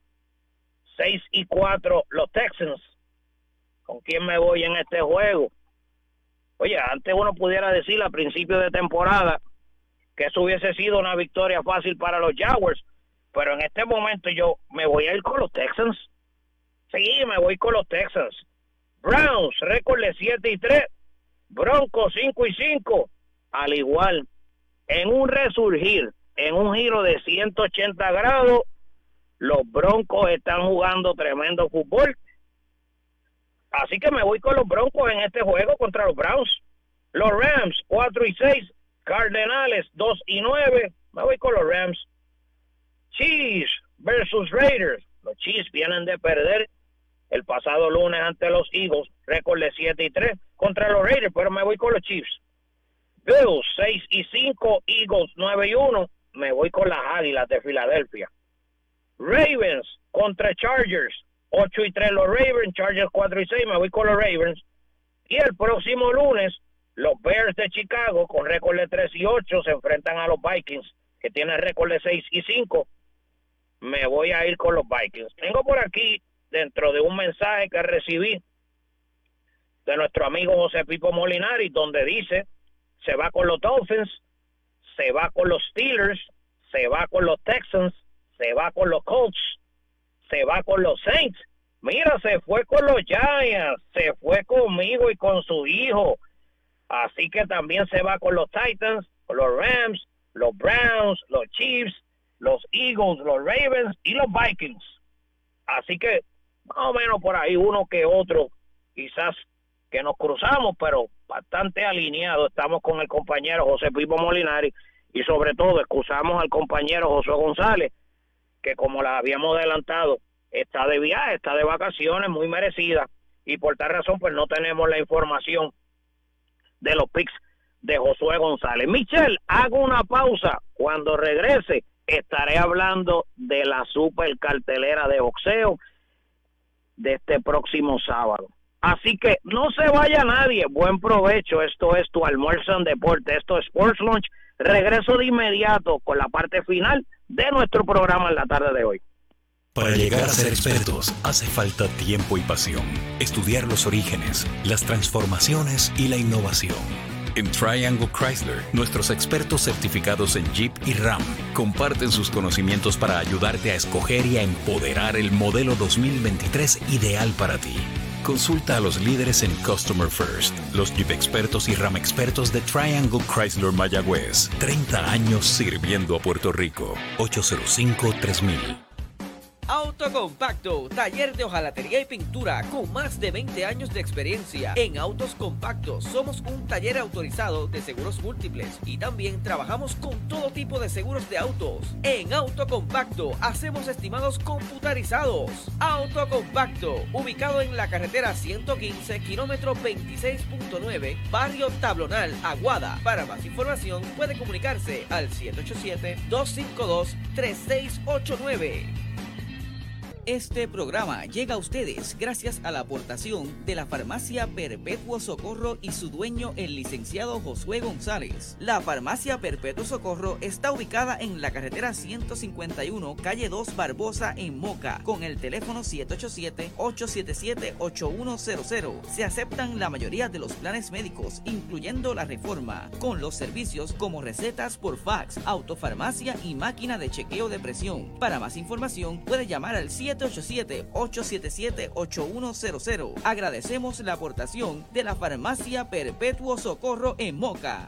6-4 los Texans. ¿Con quién me voy en este juego? Oye, antes uno pudiera decir a principio de temporada que eso hubiese sido una victoria fácil para los Jaguars, pero en este momento yo me voy a ir con los Texans. Sí, me voy con los Texans. Browns, récord de 7-3, Broncos 5-5, al igual, en un resurgir, en un giro de 180 grados, los Broncos están jugando tremendo fútbol. Así que me voy con los Broncos en este juego contra los Browns. Los Rams, 4-6, Cardenales, 2-9, me voy con los Rams. Chiefs versus Raiders. Los Chiefs vienen de perder el pasado lunes ante los Eagles, récord de 7-3 contra los Raiders, pero me voy con los Chiefs. Bills 6-5, Eagles 9-1, me voy con las Águilas de Filadelfia. Ravens contra Chargers, 8-3 los Ravens, Chargers 4-6, me voy con los Ravens. Y el próximo lunes, los Bears de Chicago, con récord de 3-8, se enfrentan a los Vikings, que tienen récord de 6-5. Me voy a ir con los Vikings. Tengo por aquí, dentro de un mensaje que recibí de nuestro amigo José Pipo Molinari, donde dice, se va con los Dolphins, se va con los Steelers, se va con los Texans, se va con los Colts, se va con los Saints. Mira, se fue con los Giants, se fue conmigo y con su hijo. Así que también se va con los Titans, con los Rams, los Browns, los Chiefs, los Eagles, los Ravens y los Vikings. Así que más o menos por ahí uno que otro, quizás que nos cruzamos, pero bastante alineado estamos con el compañero José Pipo Molinari y sobre todo excusamos al compañero Josué González, que como la habíamos adelantado, está de viaje, está de vacaciones muy merecida y por tal razón pues no tenemos la información de los picks de Josué González. Michelle, hago una pausa. Cuando regrese estaré hablando de la super cartelera de boxeo de este próximo sábado. Así que no se vaya nadie. Buen provecho. Esto es tu almuerzo en deporte. Esto es Sports Lunch. Regreso de inmediato con la parte final de nuestro programa en la tarde de hoy. Para llegar a ser expertos hace falta tiempo y pasión. Estudiar los orígenes, las transformaciones y la innovación. En Triangle Chrysler, nuestros expertos certificados en Jeep y Ram comparten sus conocimientos para ayudarte a escoger y a empoderar el modelo 2023 ideal para ti. Consulta a los líderes en Customer First, los Jeep expertos y Ram expertos de Triangle Chrysler Mayagüez. 30 años sirviendo a Puerto Rico. 805-3000. Autocompacto, taller de hojalatería y pintura con más de 20 años de experiencia. En Autos Compactos somos un taller autorizado de seguros múltiples y también trabajamos con todo tipo de seguros de autos. En Autocompacto hacemos estimados computarizados. Autocompacto, ubicado en la carretera 115, kilómetro 26.9, barrio Tablonal, Aguada. Para más información puede comunicarse al 787-252-3689. Este programa llega a ustedes gracias a la aportación de la Farmacia Perpetuo Socorro y su dueño, el licenciado Josué González. La Farmacia Perpetuo Socorro está ubicada en la carretera 151, calle 2 Barbosa, en Moca, con el teléfono 787-877-8100. Se aceptan la mayoría de los planes médicos, incluyendo la Reforma, con los servicios como recetas por fax, autofarmacia y máquina de chequeo de presión. Para más información puede llamar al 787-877-8100. Agradecemos la aportación de la Farmacia Perpetuo Socorro en Moca.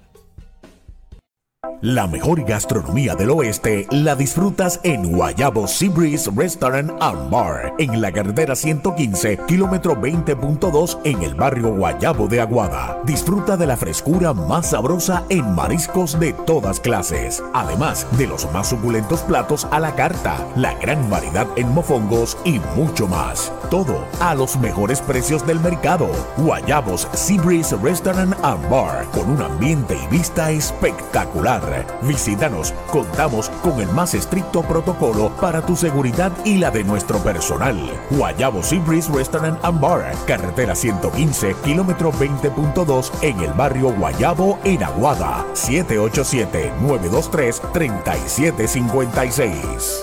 La mejor gastronomía del oeste la disfrutas en Guayabo Seabreeze Restaurant and Bar, en la carretera 115, kilómetro 20.2, en el barrio Guayabo de Aguada. Disfruta de la frescura más sabrosa en mariscos de todas clases, además de los más suculentos platos a la carta, la gran variedad en mofongos y mucho más. Todo a los mejores precios del mercado. Guayabos Seabreeze Restaurant and Bar, con un ambiente y vista espectacular. Visítanos, contamos con el más estricto protocolo para tu seguridad y la de nuestro personal. Guayabo Seabreeze Restaurant and Bar, carretera 115, kilómetro 20.2, en el barrio Guayabo, en Aguada. 787-923-3756.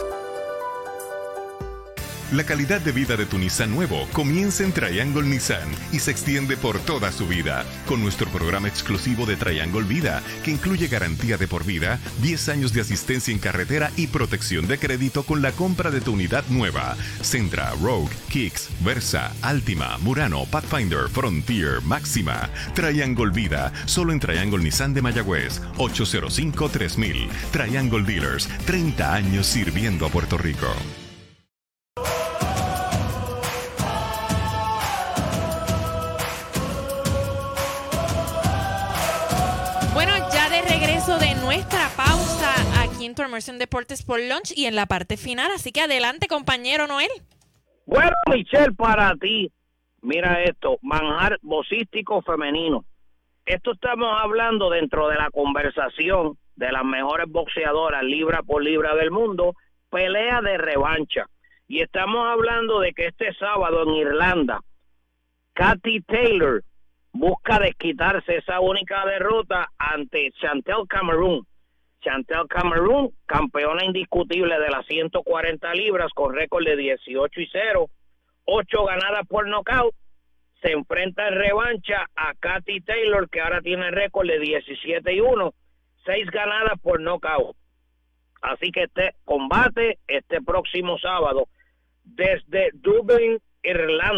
La calidad de vida de tu Nissan nuevo comienza en Triangle Nissan y se extiende por toda su vida, con nuestro programa exclusivo de Triangle Vida, que incluye garantía de por vida, 10 años de asistencia en carretera y protección de crédito con la compra de tu unidad nueva. Sentra, Rogue, Kicks, Versa, Altima, Murano, Pathfinder, Frontier, Máxima. Triangle Vida, solo en Triangle Nissan de Mayagüez. 805-3000. Triangle Dealers, 30 años sirviendo a Puerto Rico. De nuestra pausa aquí en tu almuerzo en Deportes por Lunch y en la parte final, así que adelante, compañero Noel. Bueno, Michelle, para ti, mira esto, manjar boxístico femenino. Esto estamos hablando dentro de la conversación de las mejores boxeadoras libra por libra del mundo, pelea de revancha. Y estamos hablando de que este sábado en Irlanda, Katie Taylor busca desquitarse esa única derrota ante Chantel Cameron. Chantel Cameron, campeona indiscutible de las 140 libras con récord de 18-0, 8 ganadas por nocaut. Se enfrenta en revancha a Katie Taylor, que ahora tiene récord de 17-1, 6 ganadas por nocaut. Así que este combate este próximo sábado desde Dublín, Irlanda.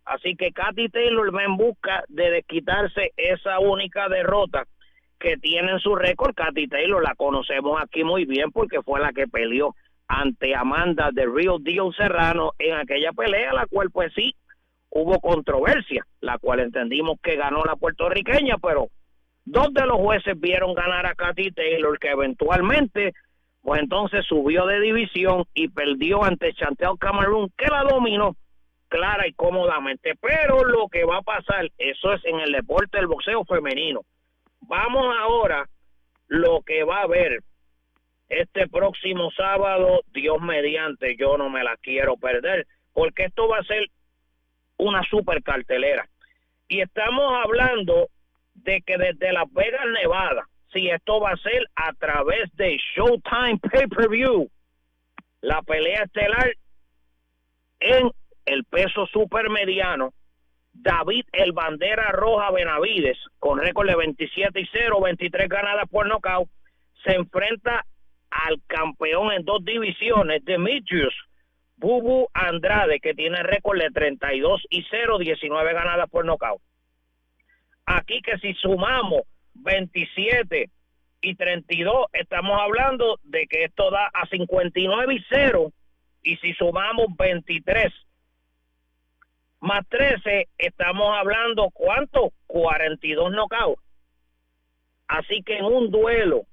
Así que Katy Taylor va en busca de desquitarse esa única derrota que tiene en su récord. Katy Taylor la conocemos aquí muy bien porque fue la que peleó ante Amanda The Real Deal Serrano en aquella pelea, la cual pues sí, hubo controversia, la cual entendimos que ganó la puertorriqueña, pero dos de los jueces vieron ganar a Katy Taylor, que eventualmente pues entonces subió de división y perdió ante Chantel Cameron, que la dominó clara y cómodamente. Pero lo que va a pasar, eso es en el deporte del boxeo femenino. Vamos ahora lo que va a haber este próximo sábado, Dios mediante, yo no me la quiero perder, porque esto va a ser una super cartelera. Y estamos hablando de que desde Las Vegas, Nevada, si esto va a ser a través de Showtime Pay-Per-View, la pelea estelar en el peso supermediano, David el Bandera Roja Benavides, con récord de 27-0, 23 ganadas por nocaut, se enfrenta al campeón en dos divisiones, Demetrius Bubu Andrade, que tiene récord de 32-0, 19 ganadas por nocaut. Aquí que si sumamos 27 y 32, estamos hablando de que esto da a 59-0, y si sumamos 23 más 13, estamos hablando, ¿cuánto? 42 knockouts. Así que en un duelo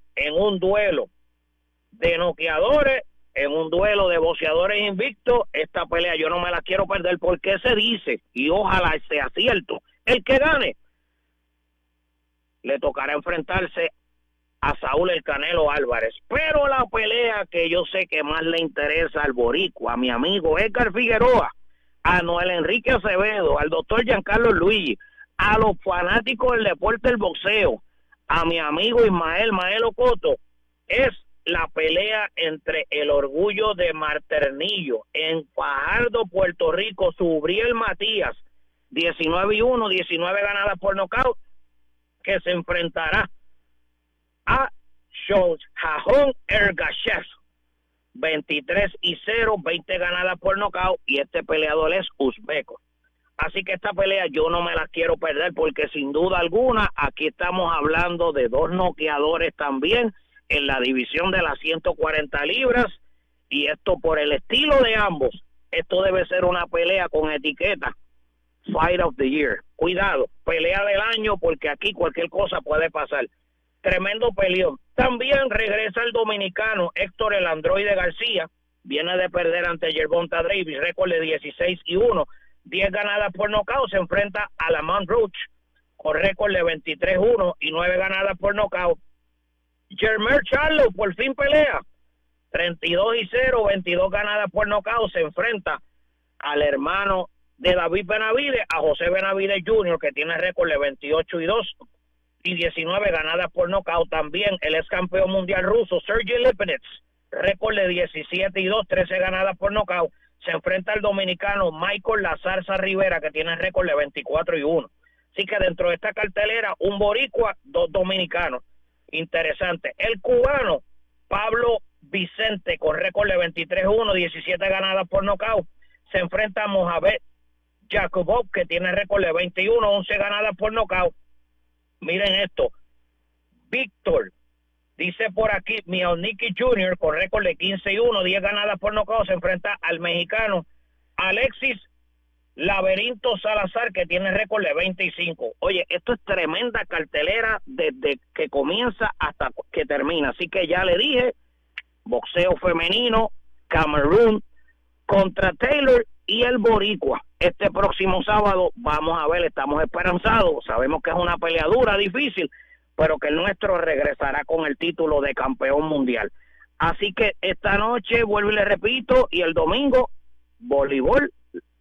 de noqueadores, en un duelo de boxeadores invictos, esta pelea yo no me la quiero perder, porque se dice, y ojalá sea cierto, el que gane le tocará enfrentarse a Saúl El Canelo Álvarez. Pero la pelea que yo sé que más le interesa al boricua, a mi amigo Edgar Figueroa, a Noel Enrique Acevedo, al doctor Giancarlo Luigi, a los fanáticos del deporte del boxeo, a mi amigo Ismael Maelo Coto, es la pelea entre el Orgullo de Marternillo en Fajardo, Puerto Rico, Subriel Matías, 19-1, 19 ganadas por nocaut, que se enfrentará a Jajón Ergashev, 23-0, 20 ganadas por nocaut, y este peleador es uzbeco. Así que esta pelea yo no me la quiero perder, porque sin duda alguna aquí estamos hablando de dos noqueadores también en la división de las 140 libras, y esto por el estilo de ambos, esto debe ser una pelea con etiqueta Fight of the Year. Cuidado, pelea del año, porque aquí cualquier cosa puede pasar. Tremendo peleón. También regresa el dominicano Héctor el Androide García, viene de perder ante Gervonta Davis, récord de 16-1, 10 ganadas por nocaut, se enfrenta a Lamont Roach con récord de 23-1 y 9 ganadas por nocaut. Jermell Charlo por fin pelea, 32-0, 22 ganadas por nocaut, se enfrenta al hermano de David Benavides, a José Benavides Jr., que tiene récord de 28-2 y 19 ganadas por nocaut. También el ex campeón mundial ruso Sergey Lipinets, récord de 17-2, 13 ganadas por nocaut, se enfrenta al dominicano Michael La Zarza Rivera, que tiene récord de 24-1. Así que dentro de esta cartelera, un boricua, dos dominicanos. Interesante. El cubano Pablo Vicente, con récord de 23-1, 17 ganadas por nocaut, se enfrenta a Mohamed Jakubov, que tiene récord de 21, 11 ganadas por nocaut. Miren esto, Víctor, dice por aquí, Miauniki Jr., con récord de 15-1, 10 ganadas por nocaut, se enfrenta al mexicano Alexis Laberinto Salazar, que tiene récord de 25. Oye, esto es tremenda cartelera desde que comienza hasta que termina. Así que ya le dije, boxeo femenino, Cameron contra Taylor y el boricua. Este próximo sábado vamos a ver, estamos esperanzados, sabemos que es una pelea dura, difícil, pero que el nuestro regresará con el título de campeón mundial. Así que esta noche, vuelvo y le repito, y el domingo, voleibol,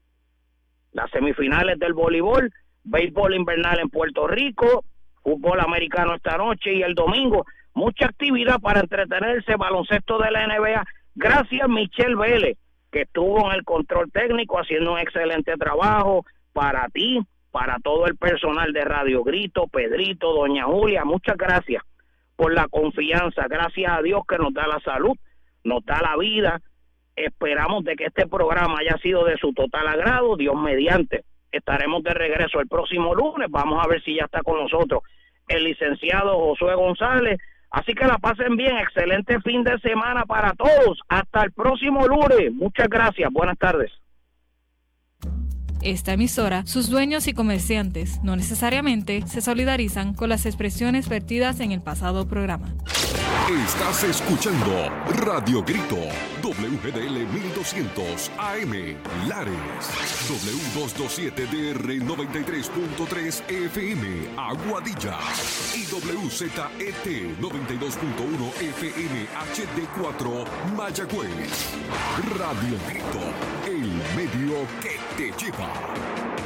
las semifinales del voleibol, béisbol invernal en Puerto Rico, fútbol americano esta noche, y el domingo, mucha actividad para entretenerse, baloncesto de la NBA. Gracias, Michelle Vélez, que estuvo en el control técnico haciendo un excelente trabajo para ti, para todo el personal de Radio Grito, Pedrito, Doña Julia, muchas gracias por la confianza. Gracias a Dios que nos da la salud, nos da la vida. Esperamos de que este programa haya sido de su total agrado. Dios mediante, estaremos de regreso el próximo lunes. Vamos a ver si ya está con nosotros el licenciado Josué González. Así que la pasen bien, excelente fin de semana para todos. Hasta el próximo lunes. Muchas gracias, buenas tardes. Esta emisora, sus dueños y comerciantes no necesariamente se solidarizan con las expresiones vertidas en el pasado programa. Estás escuchando Radio Grito, WGDL 1200 AM, Lares, W227DR 93.3 FM, Aguadilla, y WZET 92.1 FM HD4, Mayagüez. Radio Grito, el medio que te lleva.